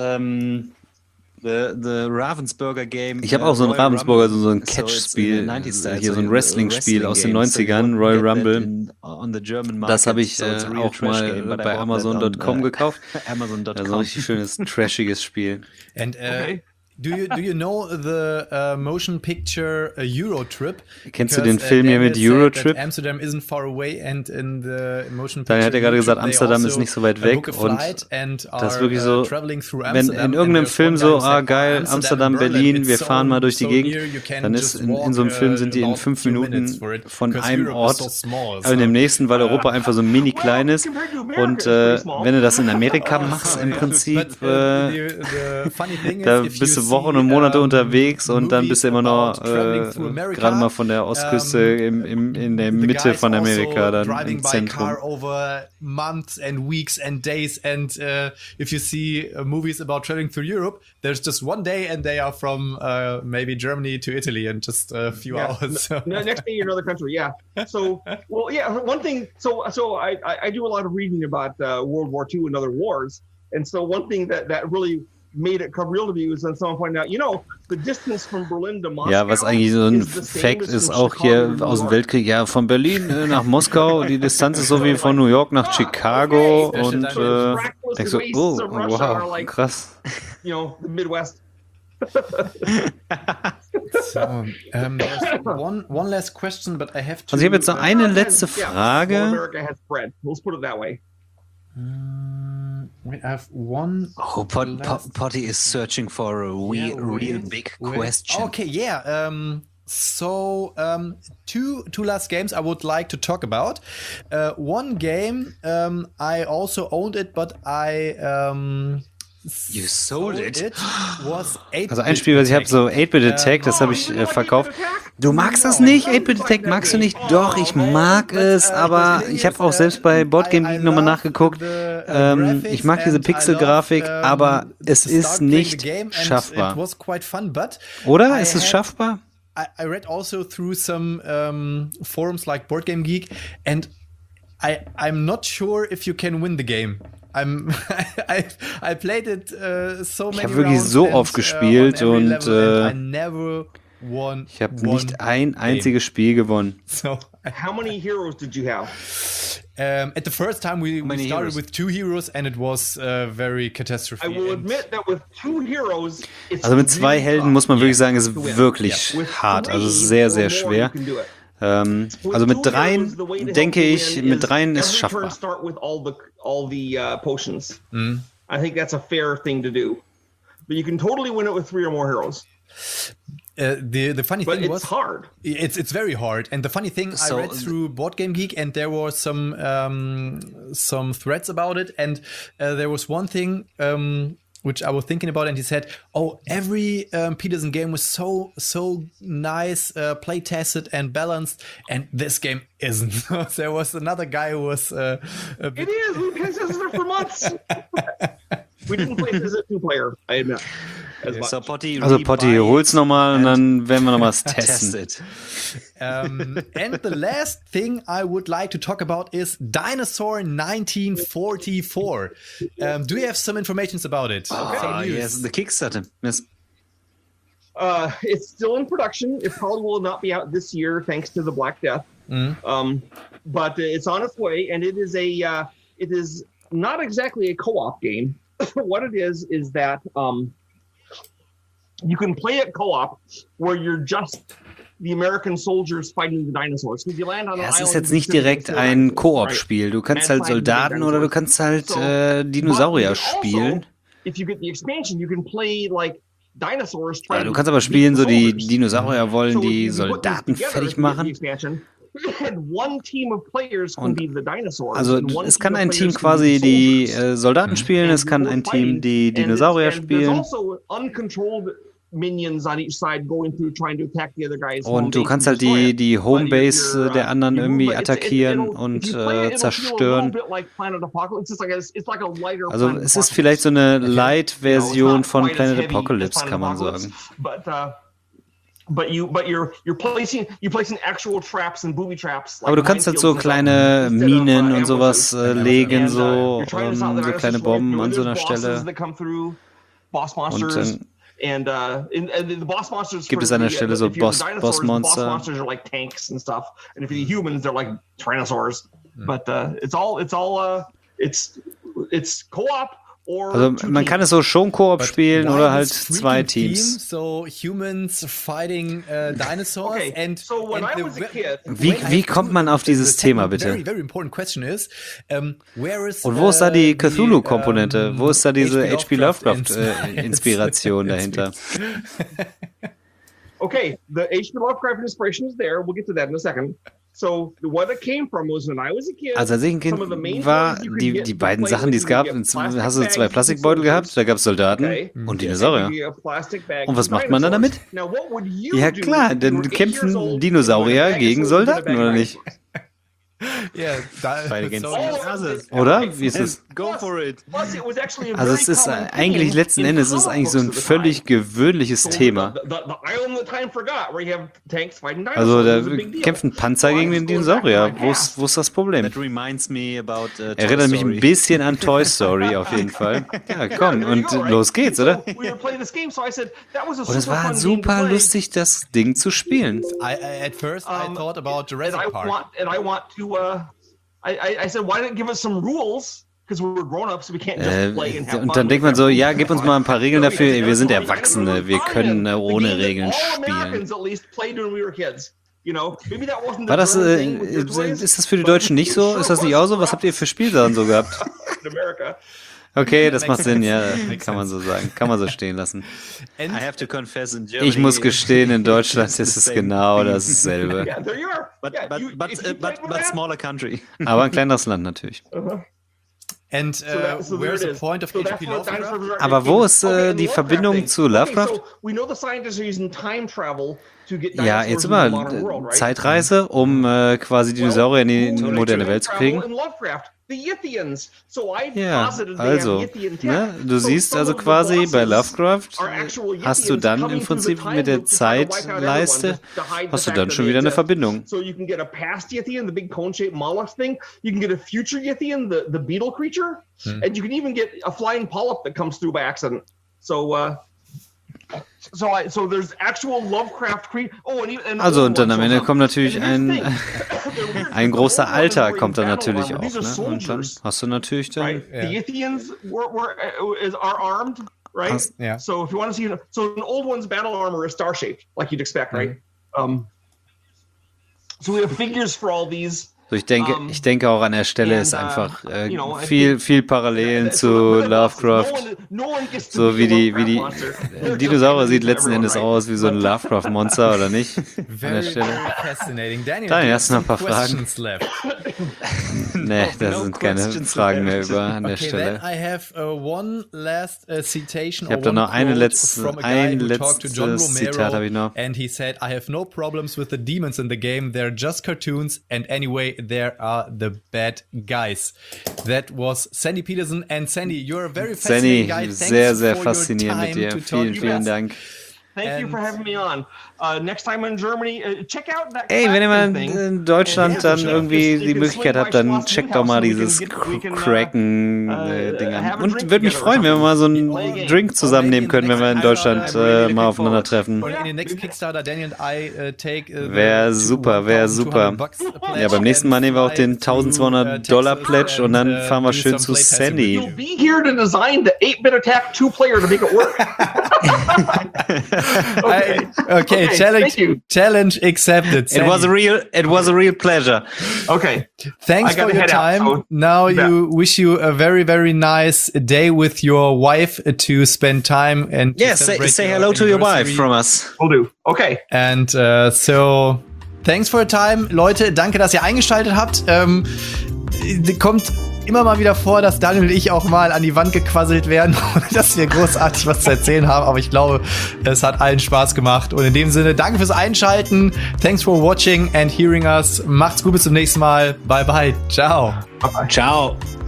the Ravensburger game. Ich habe auch so ein Ravensburger, so ein Catch-Spiel, hier so ein Wrestling-Spiel aus den 90ern, Royal Rumble. Das habe ich auch mal bei Amazon.com gekauft. Amazon.com. Also ein richtig schönes, trashiges Spiel. And do you know the motion picture Eurotrip? Kennst du den Film hier mit Eurotrip? Amsterdam isn't far away and in the motion picture. Daniel hat ja gerade gesagt, Amsterdam ist nicht so weit weg und das ist wirklich so, wenn in irgendeinem Film so, geil, Amsterdam, Berlin, wir fahren mal durch die Gegend, dann ist in so einem Film sind die in 5 Minuten von einem Ort, aber in dem nächsten, weil Europa einfach so mini klein ist und wenn du das in Amerika machst im Prinzip, da bist du Wochen und Monate unterwegs und dann bist du immer noch gerade mal von der Ostküste in der Mitte von Amerika, dann im Zentrum. Over months and weeks and days, and if you see movies about traveling through Europe, there's just one day and they are from maybe Germany to Italy in just a few hours. Next day you're in another country, yeah. So, one thing, so I do a lot of reading about World War II and other wars, and so one thing that really made it come real to me was when someone pointed out, the distance from Berlin to Moscow. Ja, was eigentlich so ein Fact ist, auch hier aus dem Weltkrieg, ja, von Berlin nach Moskau, die Distanz ist so wie von New York nach Chicago und denkst so, wow, krass. The Midwest. So, there's one last question, but I have to. Also ich habe jetzt noch eine letzte Frage. America has spread. Let's put it that way. We have one. Oh, Potty is searching for a real big question. Okay, yeah. So two last games I would like to talk about. One game I also owned it, but You sold it? Was 8-Bit Also ein Spiel, was ich habe, so 8-Bit Attack, das habe ich verkauft. Du magst das nicht? 8-Bit Attack magst du nicht? Doch, ich mag es, aber ich habe auch selbst bei Boardgame Geek nochmal nachgeguckt. Ich mag diese Pixel-Grafik, aber es ist nicht schaffbar. Oder? Ist es schaffbar? I read also through some forums like Boardgame Geek, and I'm not sure if you can win the game. I played it so many Ich habe wirklich so oft gespielt und I never won. Ich habe nicht ein einziges Spiel gewonnen. So, how many heroes did you have? At the first time we started with 2 heroes and it was very catastrophe. I will admit that with 2 heroes, also mit 2 Helden muss man wirklich sagen, ist wirklich hart. Also sehr, sehr schwer. Also mit 3 denke ich, mit 3 ist schaffbar. All the potions. I think that's a fair thing to do. But you can totally win it with 3 or more heroes. The funny thing was, it's hard. It's very hard. And the funny thing, I read through Boardgame Geek, and there were some threads about it. And there was one thing which I was thinking about, and he said, "Oh, every Peterson game was so nice, play tested and balanced, and this game isn't." There was another guy who was a bit. It is. We played this for months. We didn't play this as a 2-player. I admit. Also Potty, hol's nochmal und dann werden wir noch was testen. And the last thing I would like to talk about is Dinosaur 1944. Do you have some information about it? Yes, the Kickstarter. Yes. It's still in production. It probably will not be out this year thanks to the Black Death. But it's on its way, and it is not exactly a co-op game. What it is that you can play it co-op where you're just the American soldiers fighting the dinosaurs. You land on an Es ist island jetzt nicht direkt ein Koop-Spiel. Du kannst halt Soldaten oder du kannst halt Dinosaurier spielen. If you get the expansion, you can play like dinosaurs. Ja, du kannst aber spielen, so die Dinosaurier wollen die Soldaten fertig machen. Also es kann ein Team quasi die Soldaten spielen, es kann ein Team die Dinosaurier spielen. Und du kannst halt die Homebase der anderen irgendwie attackieren und zerstören. Also es ist vielleicht so eine Light-Version von Planet Apocalypse, kann man sagen. Aber du kannst halt so kleine Minen und sowas legen, so kleine Bomben an so einer Stelle. Und dann gibt es an der Stelle so Bossmonster. Are like tanks and stuff, and if you're the humans, they're like tyrannosaurs. But it's co-op. Also man kann es so schon Koop spielen oder halt zwei Teams. So humans fighting dinosaurs. Okay. So when I was a kid, wie kommt man auf dieses Thema, bitte? Very, very important question is, where is, und wo ist da die Cthulhu-Komponente? Wo ist da diese H.P. Lovecraft-Inspiration dahinter? Okay, the H.P. Lovecraft inspiration is there. We'll get to that in a second. So what it came from was when I was a kid. Also als ich ein Kind war, die beiden Sachen, die es gab, hast du zwei Plastikbeutel gehabt, da gab es Soldaten und Dinosaurier. Und was macht man dann damit? Ja klar, dann kämpfen Dinosaurier gegen Soldaten, oder nicht? Ja, oder? Wie ist es? Go for it. Also es ist eigentlich letzten Endes ist eigentlich so ein völlig gewöhnlich Thema. Also da kämpfen Panzer gegen den Dinosaurier. Wo ist das Problem? Erinnert mich ein bisschen an Toy Story auf jeden Fall. Ja, komm, und los geht's, oder? Und es war super lustig, das Ding zu spielen. At first I thought about Jurassic Park. I said, why don't you give us some rules? Because we're grown-ups, we can't just play and have fun. Und dann denkt man so, ja, gib uns mal ein paar Regeln dafür. Wir sind Erwachsene, wir können ohne Regeln spielen. War das, ist das für die Deutschen nicht so? Ist das nicht auch so? Was habt ihr für Spielsachen so gehabt? Okay, das macht Sinn, ja, kann man so sagen. Kann man so stehen lassen. Ich muss gestehen, in Deutschland ist es genau dasselbe. But smaller country. Aber ein kleineres Land natürlich. And where's the point of H.P. Lovecraft? Aber wo ist die Verbindung zu Lovecraft? Ja, jetzt immer Zeitreise, um quasi Dinosaurier in die moderne Welt zu kriegen. Ja, also, ne, du siehst also quasi bei Lovecraft, hast du dann im Prinzip mit der Zeitleiste, hast du dann schon wieder eine Verbindung. So you can get a past Yithian, the big cone-shaped mollusk thing. You can get a future Yithian, the beetle creature. And you can even get a flying polyp that comes through by accident. So there's actual Lovecraft creatures. Also und dann am Ende kommt natürlich ein großer Alter kommt dann natürlich auch, ne? Und dann hast du natürlich dann the Yithians are armed, right? Yeah. So if you want to see, so an old one's battle armor is star-shaped, like you'd expect, right? So we have figures for all these. So ich denke auch an der Stelle ist einfach viel Parallelen zu Lovecraft. So wie die Dinosaurier sieht letzten Endes aus wie so ein Lovecraft-Monster, oder nicht? An der Stelle. Daniel, hast du noch ein paar Fragen? Nee, da sind keine Fragen mehr über an der Stelle. Ich habe da noch ein letztes Zitat habe ich noch. And he said, I have no problems with the demons in the game. They're just cartoons and anyway there are the bad guys. That was Sandy Peterson. And Sandy, you're a very fascinating guy. Thanks sehr faszinierend mit dir. Vielen Dank. Thank you for having me on. Next time in Germany, check out that. Ey, wenn ihr mal thing. in Deutschland dann irgendwie die Möglichkeit habt, dann checkt doch mal dieses Kraken-Ding an. Und würde mich freuen, wenn wir mal so einen Drink zusammennehmen können, wenn wir in Deutschland mal aufeinandertreffen. Und in den nächsten Kickstarter, Danny und I take. Wäre super. Ja, beim nächsten Mal nehmen wir auch den $1,200 Pledge und dann fahren wir schön zu Sandy. You'll be here to design the 8-bit attack 2-player to make it work. Okay, challenge accepted. It was a real pleasure. Okay. Thanks for your time. Now you wish you a very, very nice day with your wife to spend time and say hello to your wife from us. Will do. Okay. And so thanks for your time, Leute. Danke, dass ihr eingeschaltet habt. Kommt immer mal wieder vor, dass Daniel und ich auch mal an die Wand gequasselt werden, ohne dass wir großartig was zu erzählen haben. Aber ich glaube, es hat allen Spaß gemacht. Und in dem Sinne, danke fürs Einschalten. Thanks for watching and hearing us. Macht's gut, bis zum nächsten Mal. Bye, bye. Ciao. Bye-bye. Ciao.